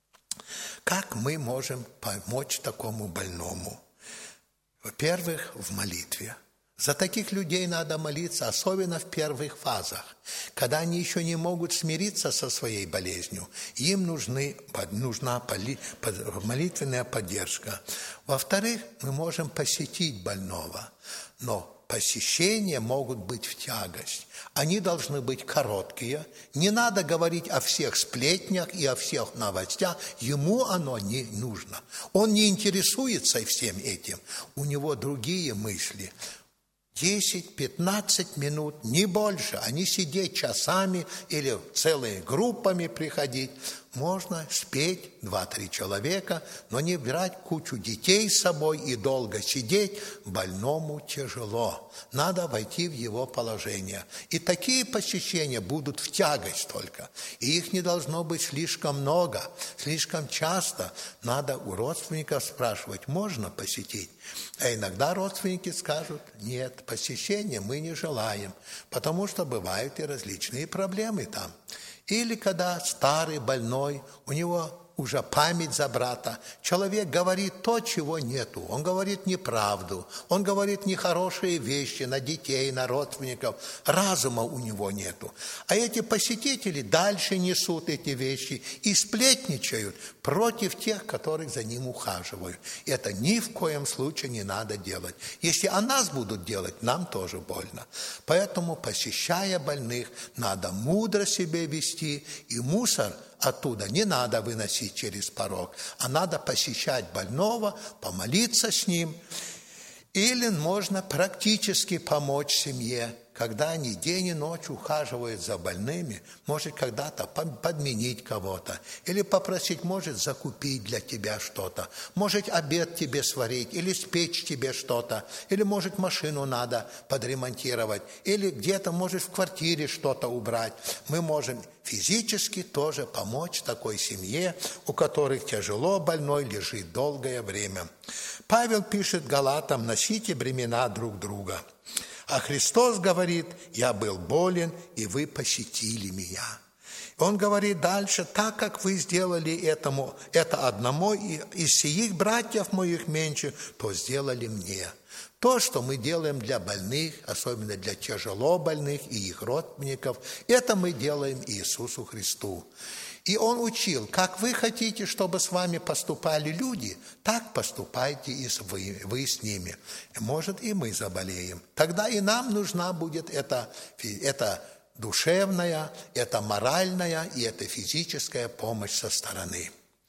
Как мы можем помочь такому больному? Во-первых, в молитве. За таких людей надо молиться, особенно в первых фазах, когда они еще не могут смириться со своей болезнью. Им нужны, нужна молитвенная поддержка. Во-вторых, мы можем посетить больного, но посещения могут быть в тягость. Они должны быть короткие. Не надо говорить о всех сплетнях и о всех новостях. Ему оно не нужно. Он не интересуется всем этим. У него другие мысли. десять-пятнадцать минут, не больше, а не сидеть часами или целыми группами приходить. Можно спеть два-три человека, но не брать кучу детей с собой и долго сидеть. Больному тяжело. Надо войти в его положение. И такие посещения будут в тягость только. И их не должно быть слишком много, слишком часто. Надо у родственников спрашивать: можно посетить? А иногда родственники скажут: нет, посещения мы не желаем, потому что бывают и различные проблемы там. Или когда старый, больной, у него уже память за брата, человек говорит то, чего нету, он говорит неправду, он говорит нехорошие вещи на детей, на родственников, разума у него нету. А эти посетители дальше несут эти вещи и сплетничают против тех, которые за ним ухаживают. Это ни в коем случае не надо делать. Если о нас будут делать, нам тоже больно. Поэтому, посещая больных, надо мудро себя вести, и мусор оттуда не надо выносить через порог, а надо посещать больного, помолиться с ним. Или можно практически помочь семье, когда они день и ночь ухаживают за больными, может когда-то подменить кого-то, или попросить, может закупить для тебя что-то, может обед тебе сварить, или спечь тебе что-то, или может машину надо подремонтировать, или где-то может в квартире что-то убрать. Мы можем физически тоже помочь такой семье, у которых тяжело больной лежит долгое время. Павел пишет Галатам: носите бремена друг друга. А Христос говорит: я был болен, и вы посетили меня. Он говорит дальше: так как вы сделали этому, это одному из сих братьев моих меньше, то сделали мне. То, что мы делаем для больных, особенно для тяжело больных и их родственников, это мы делаем Иисусу Христу. И Он учил: как вы хотите, чтобы с вами поступали люди, так поступайте и вы, вы с ними. Может, и мы заболеем. Тогда и нам нужна будет эта, эта душевная, эта моральная и эта физическая помощь со стороны.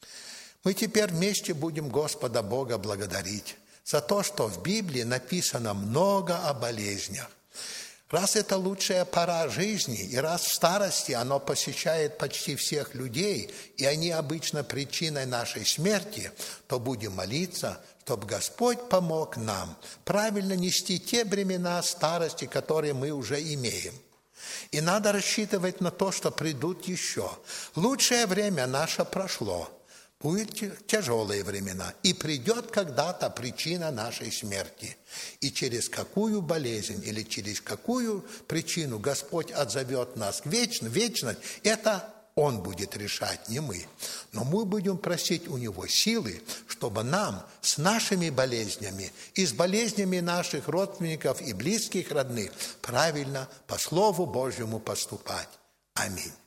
Мы теперь вместе будем Господа Бога благодарить за то, что в Библии написано много о болезнях. Раз это лучшая пора жизни, и раз в старости оно посещает почти всех людей, и они обычно причиной нашей смерти, то будем молиться, чтобы Господь помог нам правильно нести те бремена старости, которые мы уже имеем. И надо рассчитывать на то, что придут еще. Лучшее время наше прошло. Будут тяжелые времена, и придет когда-то причина нашей смерти. И через какую болезнь или через какую причину Господь отзовет нас к вечной, вечность, это Он будет решать, не мы. Но мы будем просить у Него силы, чтобы нам с нашими болезнями и с болезнями наших родственников и близких родных правильно по Слову Божьему поступать. Аминь.